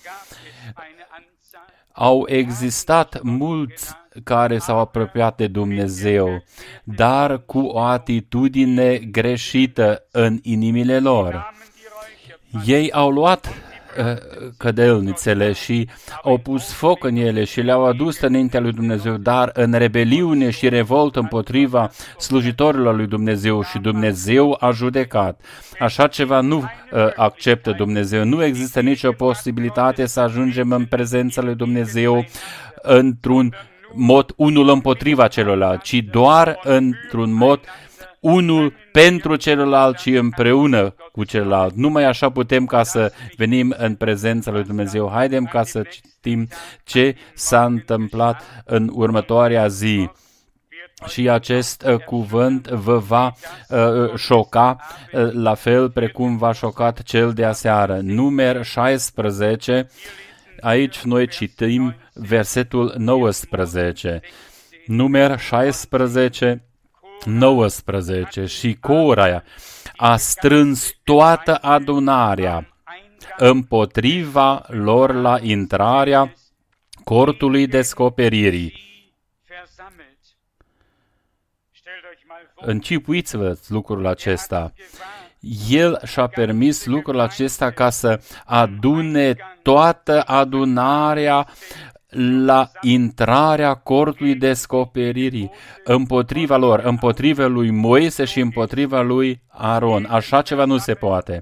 Au existat mulți care s-au apropiat de Dumnezeu, dar cu o atitudine greșită în inimile lor. Ei au luat cădelnițele și au pus foc în ele și le-au adus înaintea lui Dumnezeu, dar în rebeliune și revolt împotriva slujitorilor lui Dumnezeu și Dumnezeu a judecat. Așa ceva nu acceptă Dumnezeu. Nu există nicio posibilitate să ajungem în prezența lui Dumnezeu într-un mod unul împotriva celorlalți, ci doar într-un mod unul pentru celălalt și împreună cu celălalt. Numai așa putem ca să venim în prezența lui Dumnezeu. Haidem ca să citim ce s-a întâmplat în următoarea zi. Și acest cuvânt vă va șoca, la fel precum v-a șocat cel de aseară. Numeri 16, aici noi citim versetul 19. Numeri 16, 19. Și Cora a strâns toată adunarea împotriva lor la intrarea cortului descoperirii. Închipuiți-vă lucrul acesta. El și-a permis lucrul acesta ca să adune toată adunarea la intrarea cortului descoperirii împotriva lor, împotriva lui Moise și împotriva lui Aron. Așa ceva nu se poate.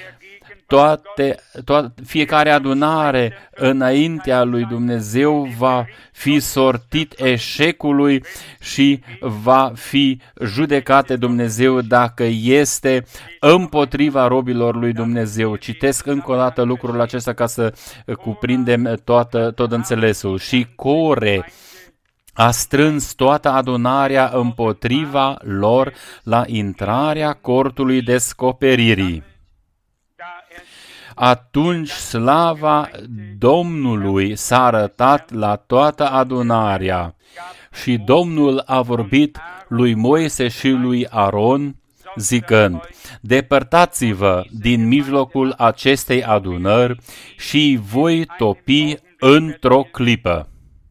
Fiecare adunare înaintea lui Dumnezeu va fi sortit eșecului și va fi judecat de Dumnezeu dacă este împotriva robilor lui Dumnezeu. Citesc încă o dată lucrul acesta ca să cuprindem tot înțelesul. Și Core a strâns toată adunarea împotriva lor la intrarea cortului descoperirii. Atunci slava Domnului s-a arătat la toată adunarea și Domnul a vorbit lui Moise și lui Aron, zicând: depărtați-vă din mijlocul acestei adunări și voi topi într-o clipă.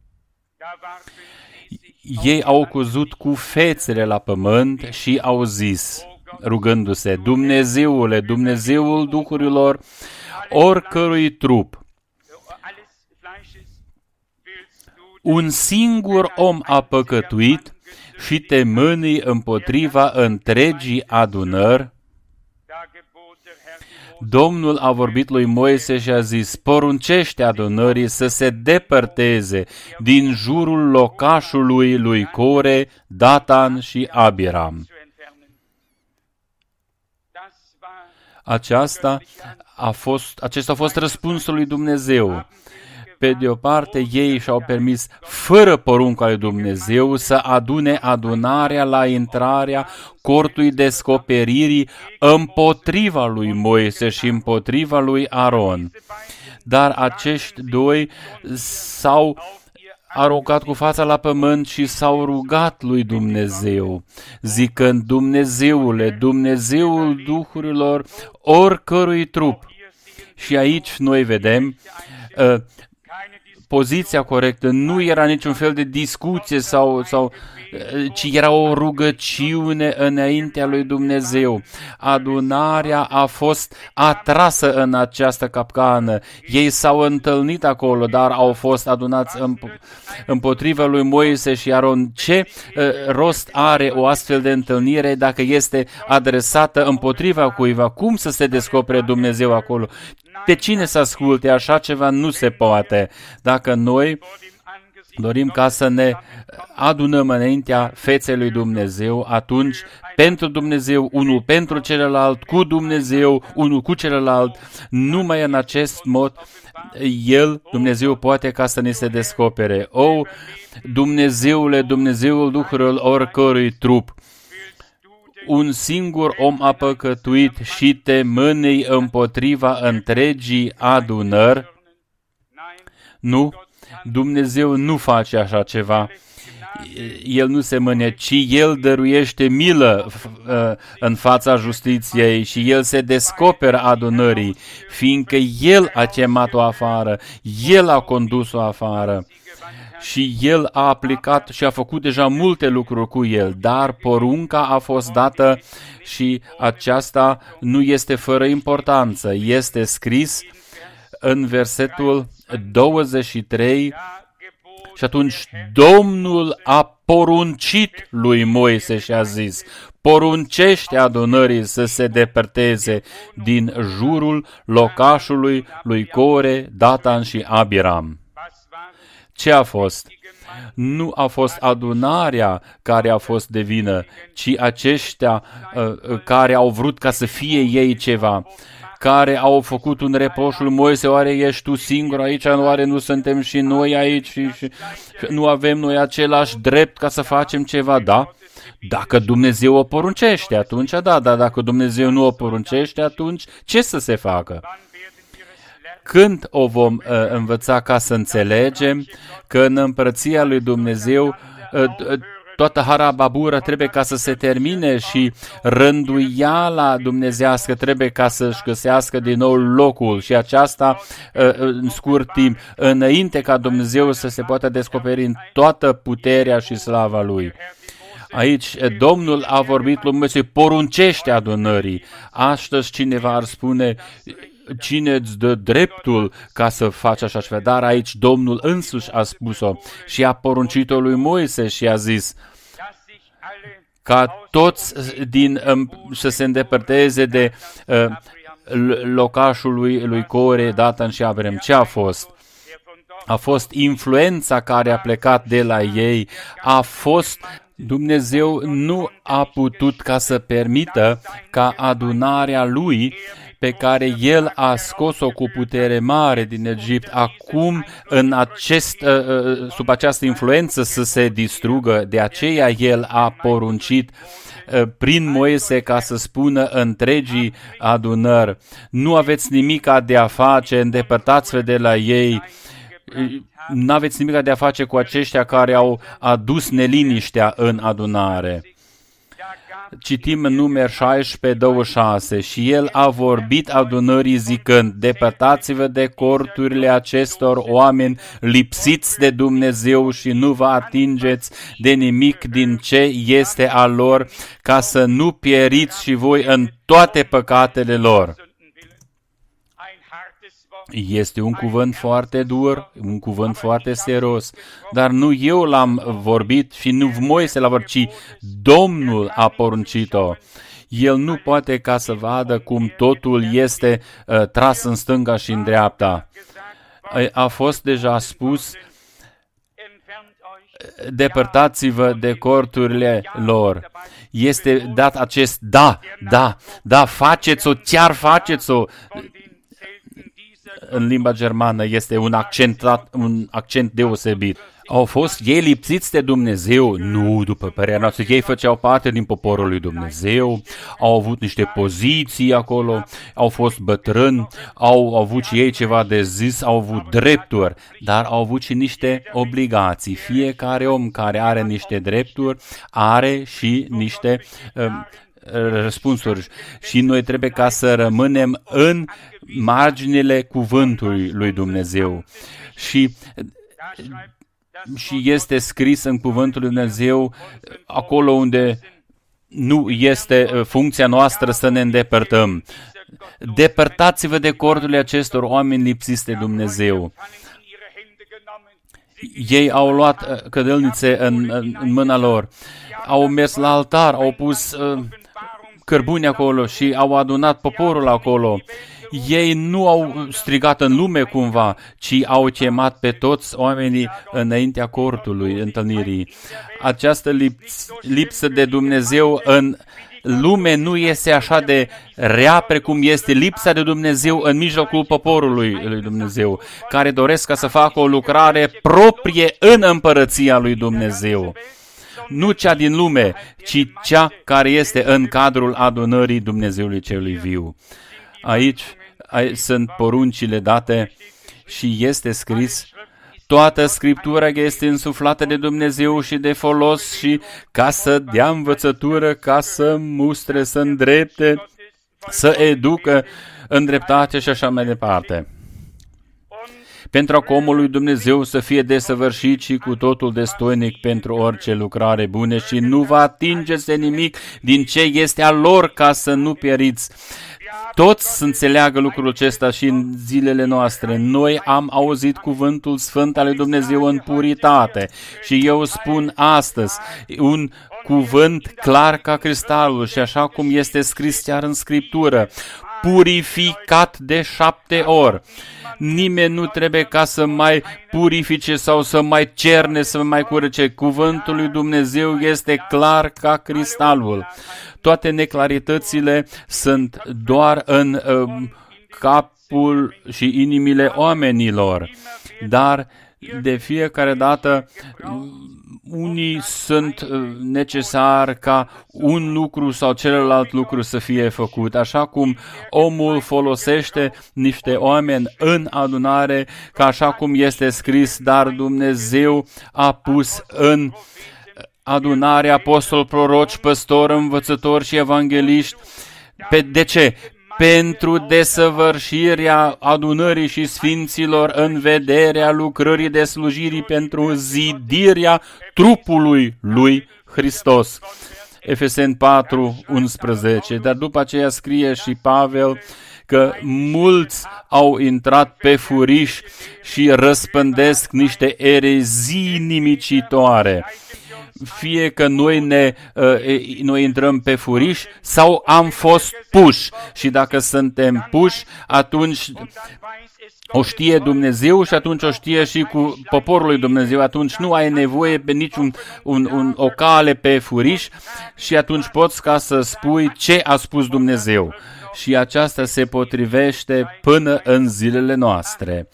Ei au căzut cu fețele la pământ și au zis, rugându-se: Dumnezeule, Dumnezeul duhurilor oricărui trup, un singur om a păcătuit și te mânii împotriva întregii adunări. Domnul a vorbit lui Moise și a zis: poruncește adunării să se depărteze din jurul locașului lui Core, Datan și Abiram. Acesta a fost răspunsul lui Dumnezeu. Pe de o parte, ei și-au permis, fără porunca lui Dumnezeu, să adune adunarea la intrarea cortului descoperirii împotriva lui Moise și împotriva lui Aron. Dar acești doi s-au aruncat cu fața la pământ și s-au rugat lui Dumnezeu, zicând: Dumnezeule, Dumnezeul duhurilor oricărui trup. Și aici noi vedem poziția corectă, nu era niciun fel de discuție ci era o rugăciune înaintea lui Dumnezeu. Adunarea a fost atrasă în această capcană. Ei s-au întâlnit acolo, dar au fost adunați împotriva lui Moise și Aron. Ce rost are o astfel de întâlnire dacă este adresată împotriva cuiva? Cum să se descopere Dumnezeu acolo? De cine să asculte? Așa ceva nu se poate. Dacă noi dorim ca să ne adunăm înaintea feței lui Dumnezeu, atunci pentru Dumnezeu, unul pentru celălalt, cu Dumnezeu, unul cu celălalt, numai în acest mod Dumnezeu poate ca să ne se descopere. O, Dumnezeule, Dumnezeul Duhului oricărui trup, un singur om a păcătuit și te mânei împotriva întregii adunări? Nu, Dumnezeu nu face așa ceva. El nu se mâne, ci El dăruiește milă în fața justiției și El se descoperă adunării, fiindcă El a chemat-o afară, El a condus-o afară. Și El a aplicat și a făcut deja multe lucruri cu el, dar porunca a fost dată și aceasta nu este fără importanță. Este scris în versetul 23 și atunci Domnul a poruncit lui Moise și a zis: poruncește adunării să se depărteze din jurul locașului lui Core, Datan și Abiram. Ce a fost? Nu a fost adunarea care a fost de vină, ci aceștia care au vrut ca să fie ei ceva, care au făcut un reproș lui Moise: oare ești tu singur aici, oare nu suntem și noi aici și nu avem noi același drept ca să facem ceva? Da? Dacă Dumnezeu o poruncește, atunci da, dar dacă Dumnezeu nu o poruncește, atunci ce să se facă? Când o vom învăța ca să înțelegem că în împărăția lui Dumnezeu toată harababură trebuie ca să se termine și rânduiala dumnezească trebuie ca să-și găsească din nou locul și aceasta în scurt timp, înainte ca Dumnezeu să se poată descoperi în toată puterea și slava Lui. Aici Domnul a vorbit lui Moise: poruncește adunării. Astăzi cineva ar spune: cine îți dă dreptul ca să faci așa ceva? Dar aici Domnul însuși a spus-o și a poruncit-o lui Moise și a zis ca toți să se îndepărteze de locașul lui Core, Datan și Abiram. Ce a fost? A fost influența care a plecat de la ei, Dumnezeu nu a putut ca să permită ca adunarea lui, pe care El a scos-o cu putere mare din Egipt, acum sub această influență să se distrugă. De aceea El a poruncit prin Moise ca să spună întregii adunări: nu aveți nimic de a face, îndepărtați-vă de la ei, n-aveți nimic de a face cu aceștia care au adus neliniștea în adunare. Citim în Numeri 16:26 și El a vorbit adunării zicând: depărtați-vă de corturile acestor oameni lipsiți de Dumnezeu și nu vă atingeți de nimic din ce este al lor, ca să nu pieriți și voi în toate păcatele lor. Este un cuvânt foarte dur, un cuvânt foarte serios, dar nu eu l-am vorbit și nu Moise l-a vorbit, ci Domnul a poruncit-o. El nu poate ca să vadă cum totul este tras în stânga și în dreapta. A fost deja spus: depărtați-vă de corturile lor. Este dat acest da, faceți-o, chiar faceți-o. În limba germană este un accent deosebit. Au fost ei lipsiți de Dumnezeu? Nu, după părerea noastră. Ei făceau parte din poporul lui Dumnezeu, au avut niște poziții acolo, au fost bătrâni, au avut și ei ceva de zis, au avut drepturi, dar au avut și niște obligații. Fiecare om care are niște drepturi are și niște răspunsuri și noi trebuie ca să rămânem în marginile cuvântului lui Dumnezeu. Și este scris în cuvântul lui Dumnezeu acolo unde nu este funcția noastră să ne îndepărtăm. Depărtați-vă de cordurile acestor oameni lipsiți de Dumnezeu. Ei au luat cădelnițe în mâna lor, au mers la altar, au pus cărbuni acolo și au adunat poporul acolo. Ei nu au strigat în lume cumva, ci au chemat pe toți oamenii înaintea cortului întâlnirii. Această lipsă de Dumnezeu în lume nu este așa de rea precum este lipsa de Dumnezeu în mijlocul poporului lui Dumnezeu, care doresc ca să facă o lucrare proprie în împărăția lui Dumnezeu. Nu cea din lume, ci cea care este în cadrul adunării Dumnezeului celui viu. Aici sunt poruncile date și este scris: toată Scriptura este însuflată de Dumnezeu și de folos și ca să dea învățătură, ca să mustre, să îndrepte, să educă în dreptate și așa mai departe. Pentru ca omul lui Dumnezeu să fie desăvârșit și cu totul destoinic pentru orice lucrare bună și nu va atingeți de nimic din ce este al lor ca să nu pieriți. Toți să înțeleagă lucrul acesta și în zilele noastre. Noi am auzit cuvântul sfânt al lui Dumnezeu în puritate și eu spun astăzi un cuvânt clar ca cristalul și așa cum este scris chiar în Scriptură, purificat de 7 ori. Nimeni nu trebuie ca să mai purifice sau să mai cerne, să mai curățe. Cuvântul lui Dumnezeu este clar ca cristalul. Toate neclaritățile sunt doar în capul și inimile oamenilor, dar de fiecare dată unii sunt necesari ca un lucru sau celălalt lucru să fie făcut, așa cum omul folosește niște oameni în adunare, ca așa cum este scris, dar Dumnezeu a pus în adunare apostoli, proroci, păstori, învățători și evangeliști. De ce? Pentru desăvârșirea adunării și sfinților în vederea lucrării de slujirii pentru zidirea trupului lui Hristos. Efeseni 4:11. Dar după aceea scrie și Pavel că mulți au intrat pe furiș și răspândesc niște erezii nimicitoare. Fie că noi intrăm pe furiș sau am fost puși. Și dacă suntem puși, atunci o știe Dumnezeu și atunci o știe și cu poporul lui Dumnezeu. Atunci nu ai nevoie pe niciun o cale pe furiș și atunci poți ca să spui ce a spus Dumnezeu. Și aceasta se potrivește până în zilele noastre.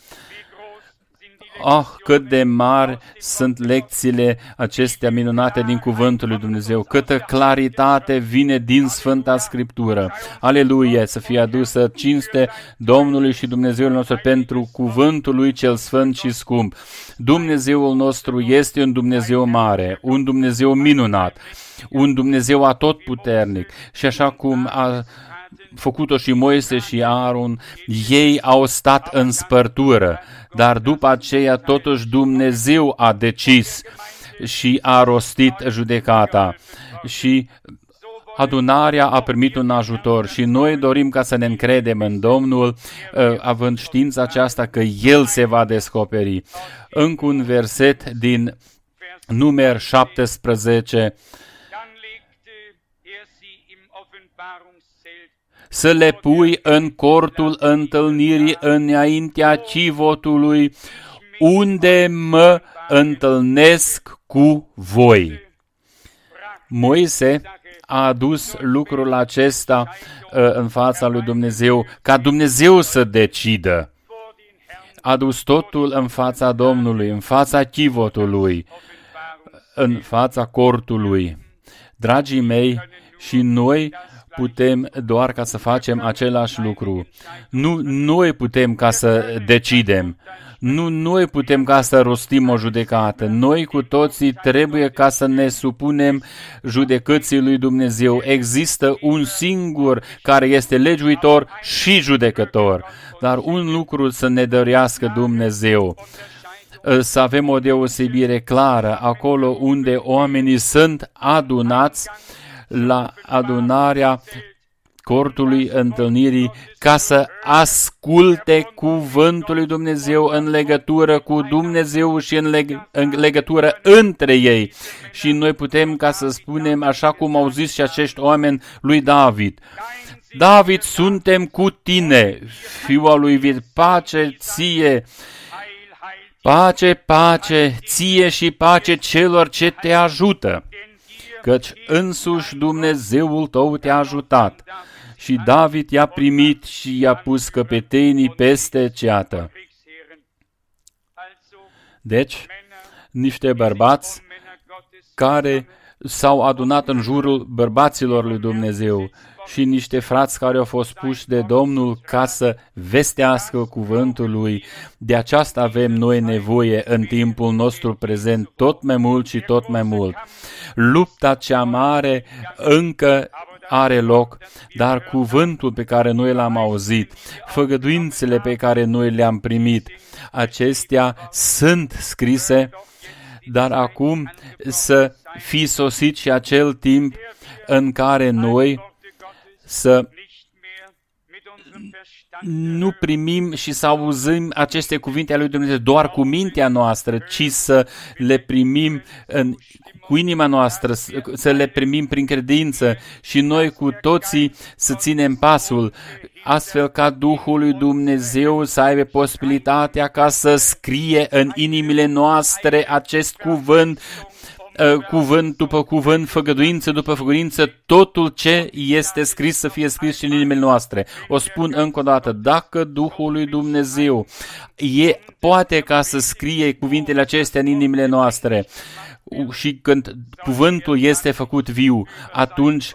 Cât de mari sunt lecțiile acestea minunate din Cuvântul lui Dumnezeu, câtă claritate vine din Sfânta Scriptură. Aleluia, să fie adusă cinste Domnului și Dumnezeul nostru pentru Cuvântul lui cel sfânt și scump. Dumnezeul nostru este un Dumnezeu mare, un Dumnezeu minunat, un Dumnezeu atotputernic și așa cum a făcut-o și Moise și Aaron, ei au stat în spărtură, dar după aceea totuși Dumnezeu a decis și a rostit judecata și adunarea a primit un ajutor și noi dorim ca să ne încredem în Domnul, având știința aceasta că El se va descoperi. Încă un verset din Numeri 17. Să le pui în cortul întâlnirii înaintea chivotului, unde mă întâlnesc cu voi. Moise a adus lucrul acesta în fața lui Dumnezeu, ca Dumnezeu să decidă. A adus totul în fața Domnului, în fața chivotului, în fața cortului. Dragii mei, și noi putem doar ca să facem același lucru. Nu noi putem ca să decidem. Nu noi putem ca să rostim o judecată. Noi cu toții trebuie ca să ne supunem judecății lui Dumnezeu. Există un singur care este legiuitor și judecător. Dar un lucru să ne dorească Dumnezeu, să avem o deosebire clară acolo unde oamenii sunt adunați la adunarea cortului întâlnirii ca să asculte cuvântul lui Dumnezeu în legătură cu Dumnezeu și în legătură între ei. Și noi putem ca să spunem așa cum au zis și acești oameni lui David. David, suntem cu tine, fiul al lui David, pace ție, pace, pace, ție și pace celor ce te ajută, căci însuși Dumnezeul tău te-a ajutat. Și David i-a primit și i-a pus căpetenii peste ceată. Deci, niște bărbați care s-au adunat în jurul bărbaților lui Dumnezeu și niște frați care au fost puși de Domnul ca să vestească cuvântul lui. De aceasta avem noi nevoie în timpul nostru prezent tot mai mult și tot mai mult. Lupta cea mare încă are loc, dar cuvântul pe care noi l-am auzit, făgăduințele pe care noi le-am primit, acestea sunt scrise, dar acum să fi sosit și acel timp în care noi să nu primim și să auzim aceste cuvinte ale lui Dumnezeu doar cu mintea noastră, ci să le primim cu inima noastră, să le primim prin credință și noi cu toții să ținem pasul, astfel ca Duhul lui Dumnezeu să aibă posibilitatea ca să scrie în inimile noastre acest cuvânt, cuvânt după cuvânt, făgăduință după făgăduință, totul ce este scris să fie scris și în inimile noastre. O spun încă o dată, dacă Duhul lui Dumnezeu poate ca să scrie cuvintele acestea în inimile noastre și când cuvântul este făcut viu, atunci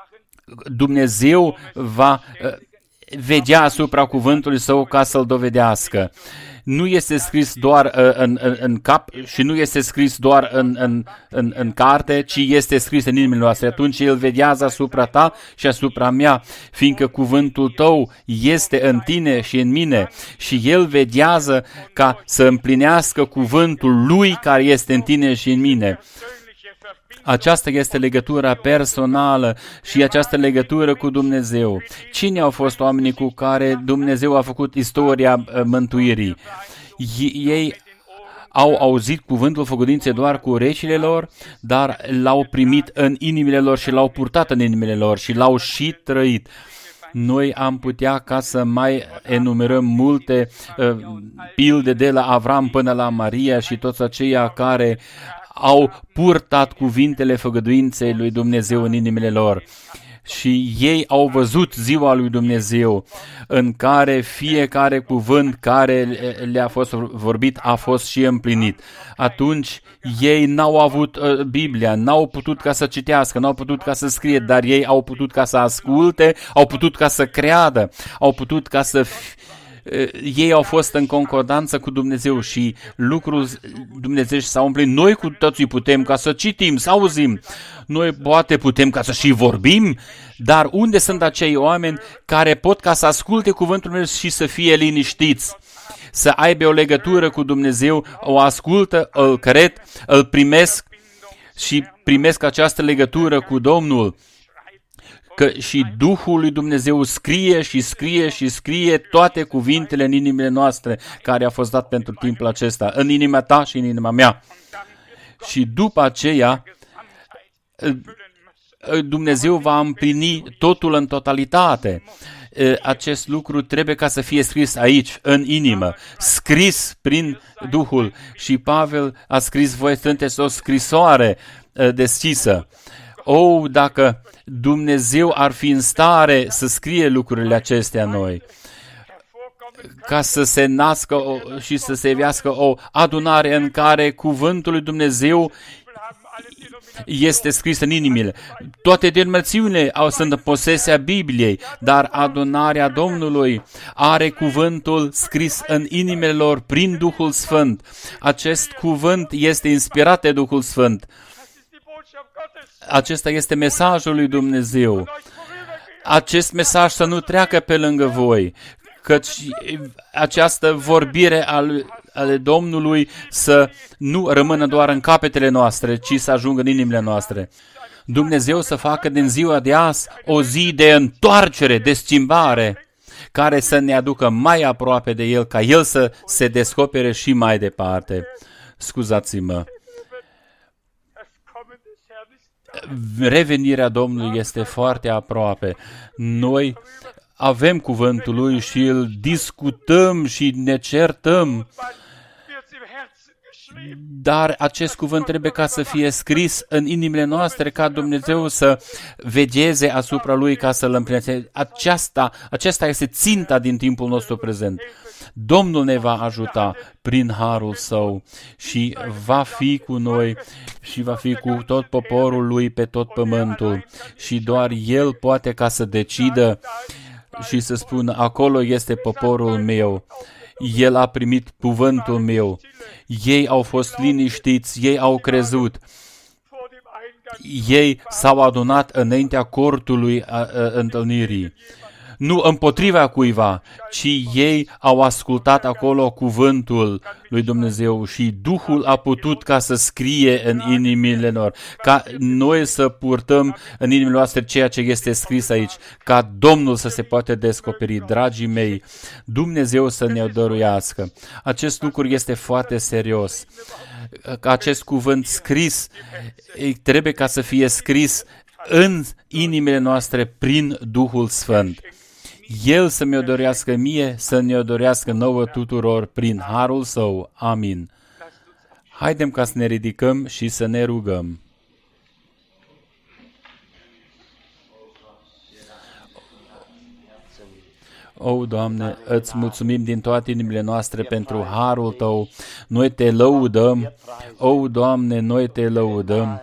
Dumnezeu va vedea asupra cuvântului său ca să-l dovedească. Nu este scris doar în cap și nu este scris doar în carte, ci este scris în inimile noastre. Atunci El vedează asupra ta și asupra mea, fiindcă cuvântul tău este în tine și în mine și El vedează ca să împlinească cuvântul Lui care este în tine și în mine. Aceasta este legătura personală și această legătură cu Dumnezeu. Cine au fost oamenii cu care Dumnezeu a făcut istoria mântuirii? Ei au auzit cuvântul făgăduinței doar cu urechile lor, dar l-au primit în inimile lor și l-au purtat în inimile lor și l-au și trăit. Noi am putea ca să mai enumerăm multe pilde de la Avram până la Maria și toți aceia care au purtat cuvintele făgăduinței lui Dumnezeu în inimile lor. Și ei au văzut ziua lui Dumnezeu în care fiecare cuvânt care le-a fost vorbit a fost și împlinit. Atunci ei n-au avut Biblia, n-au putut ca să citească, n-au putut ca să scrie, dar ei au putut ca să asculte, au putut ca să creadă, au putut ca să ei au fost în concordanță cu Dumnezeu și lucrul Dumnezeu s-a umplit. Noi cu toții putem ca să citim, să auzim. Noi poate putem ca să și vorbim, dar unde sunt acei oameni care pot ca să asculte cuvântul meu și să fie liniștiți? Să aibă o legătură cu Dumnezeu, o ascultă, îl cred, îl primesc și primesc această legătură cu Domnul. Că și Duhul lui Dumnezeu scrie și scrie și scrie toate cuvintele în inimile noastre care a fost dat pentru timpul acesta, în inima ta și în inima mea. Și după aceea, Dumnezeu va împlini totul în totalitate. Acest lucru trebuie ca să fie scris aici, în inimă, scris prin Duhul. Și Pavel a scris, voi sunteți o scrisoare deschisă. Dacă Dumnezeu ar fi în stare să scrie lucrurile acestea noi, ca să se nască și să se vească o adunare în care cuvântul lui Dumnezeu este scris în inimile. Toate denominațiunile sunt în posesia Bibliei, dar adunarea Domnului are cuvântul scris în inimile lor prin Duhul Sfânt. Acest cuvânt este inspirat de Duhul Sfânt. Acesta este mesajul lui Dumnezeu. Acest mesaj să nu treacă pe lângă voi, căci această vorbire ale Domnului să nu rămână doar în capetele noastre, ci să ajungă în inimile noastre. Dumnezeu să facă din ziua de azi o zi de întoarcere, de schimbare, care să ne aducă mai aproape de El, ca El să se descopere și mai departe. Scuzați-mă. Revenirea Domnului este foarte aproape. Noi avem cuvântul Lui și îl discutăm și ne certăm, dar acest cuvânt trebuie ca să fie scris în inimile noastre, ca Dumnezeu să vegheze asupra Lui, ca să-L împlinească. Aceasta este ținta din timpul nostru prezent. Domnul ne va ajuta prin harul Său și va fi cu noi și va fi cu tot poporul Lui pe tot pământul și doar El poate ca să decidă și să spună, acolo este poporul meu. El a primit cuvântul meu. Ei au fost liniștiți, ei au crezut. Ei s-au adunat înaintea cortului întâlnirii. Nu împotriva cuiva, ci ei au ascultat acolo cuvântul lui Dumnezeu și Duhul a putut ca să scrie în inimile lor, ca noi să purtăm în inimile noastre ceea ce este scris aici, ca Domnul să se poate descoperi. Dragii mei, Dumnezeu să ne dăruiască. Acest lucru este foarte serios. Acest cuvânt scris trebuie ca să fie scris în inimile noastre prin Duhul Sfânt. El să mi-o dorească mie, să ne-o dorească nouă tuturor prin harul Său. Amin. Haidem ca să ne ridicăm și să ne rugăm. O, Doamne, îți mulțumim din toate inimile noastre pentru harul Tău. Noi Te lăudăm. O, Doamne, noi Te lăudăm.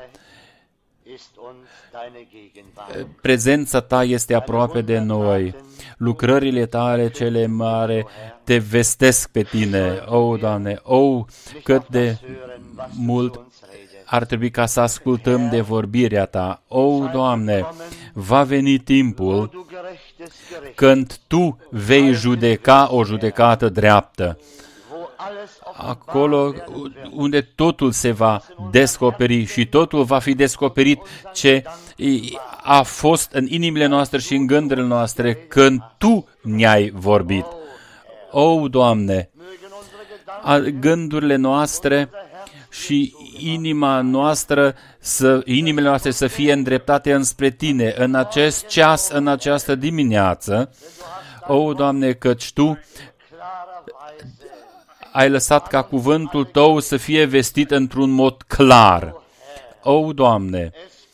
Prezența Ta este aproape de noi. Lucrările Tale cele mari Te vestesc pe Tine. O, Doamne, cât de mult ar trebui ca să ascultăm de vorbirea Ta. O, Doamne, va veni timpul când Tu vei judeca o judecată dreaptă. Acolo unde totul se va descoperi și totul va fi descoperit ce a fost în inimile noastre și în gândurile noastre când Tu ne-ai vorbit. O, Doamne, gândurile noastre și inimile noastre să fie îndreptate înspre Tine în acest ceas, în această dimineață. O, Doamne, căci Tu ai lăsat ca cuvântul Tău să fie vestit într-un mod clar. O, Doamne,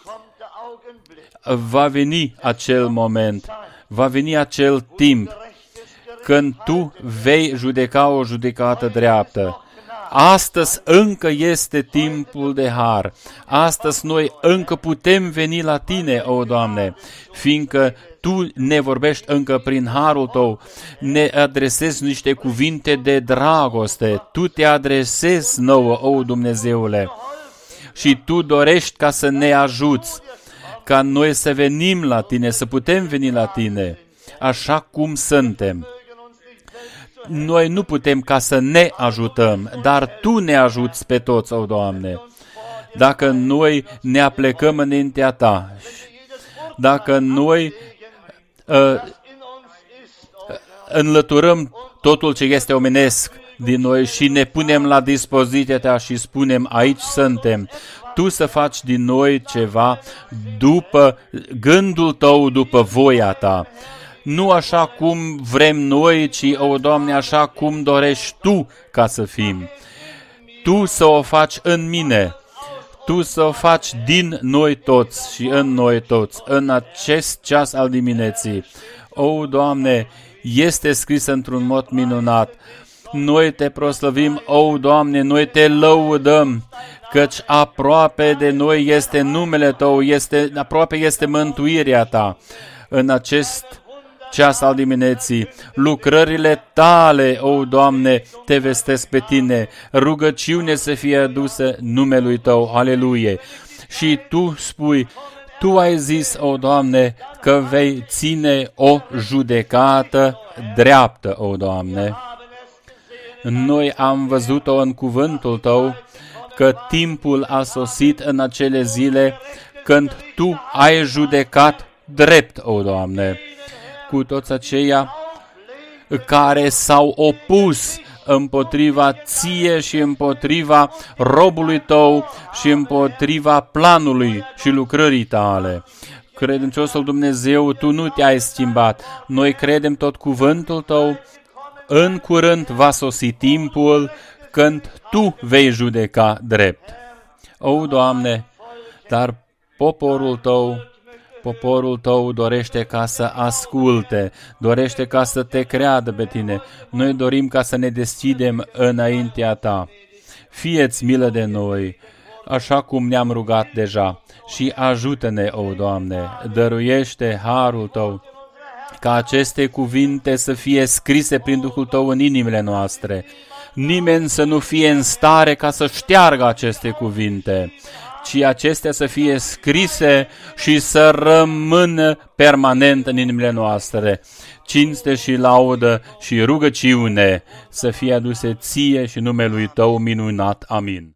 va veni acel moment, va veni acel timp când Tu vei judeca o judecată dreaptă. Astăzi încă este timpul de har. Astăzi noi încă putem veni la Tine, o, Doamne, fiindcă Tu ne vorbești încă prin harul Tău, ne adresezi niște cuvinte de dragoste, Tu te adresezi nouă, o, Dumnezeule, și Tu dorești ca să ne ajuți, ca noi să venim la Tine, să putem veni la Tine, așa cum suntem. Noi nu putem ca să ne ajutăm, dar Tu ne ajuți pe toți, o, Doamne. Dacă noi ne aplecăm înaintea Ta, dacă noi înlăturăm totul ce este omenesc din noi și ne punem la dispoziția Ta și spunem, aici suntem, Tu să faci din noi ceva după gândul Tău, după voia Ta. Nu așa cum vrem noi, ci, o, Doamne, așa cum dorești Tu ca să fim. Tu să o faci în mine, Tu să o faci din noi toți și în noi toți, în acest ceas al dimineții. O, Doamne, este scris într-un mod minunat. Noi Te proslăvim, o, Doamne, noi Te lăudăm, căci aproape de noi este numele Tău, aproape este mântuirea Ta. În acest ceas al dimineții, lucrările Tale, o Doamne, Te vestesc pe Tine, rugăciune să fie adusă numelui Tău, aleluie. Și Tu spui, Tu ai zis, o Doamne, că vei ține o judecată dreaptă, o Doamne. Noi am văzut-o în cuvântul Tău, că timpul a sosit în acele zile când Tu ai judecat drept, o Doamne, cu toți aceia care s-au opus împotriva Ție și împotriva robului Tău și împotriva planului și lucrării Tale. Credinciosul Dumnezeu, Tu nu Te-ai schimbat. Noi credem tot cuvântul Tău. În curând va sosi timpul când Tu vei judeca drept. O, Doamne, dar poporul Tău dorește ca să asculte, dorește ca să Te creadă pe Tine. Noi dorim ca să ne deschidem înaintea Ta. Fie-ți milă de noi, așa cum ne-am rugat deja, și ajută-ne, o Doamne, dăruiește harul Tău, ca aceste cuvinte să fie scrise prin Duhul Tău în inimile noastre. Nimeni să nu fie în stare ca să șteargă aceste cuvinte, ci acestea să fie scrise și să rămână permanent în inimile noastre. Cinste și laudă și rugăciune să fie aduse Ție și numelui Tău minunat. Amin.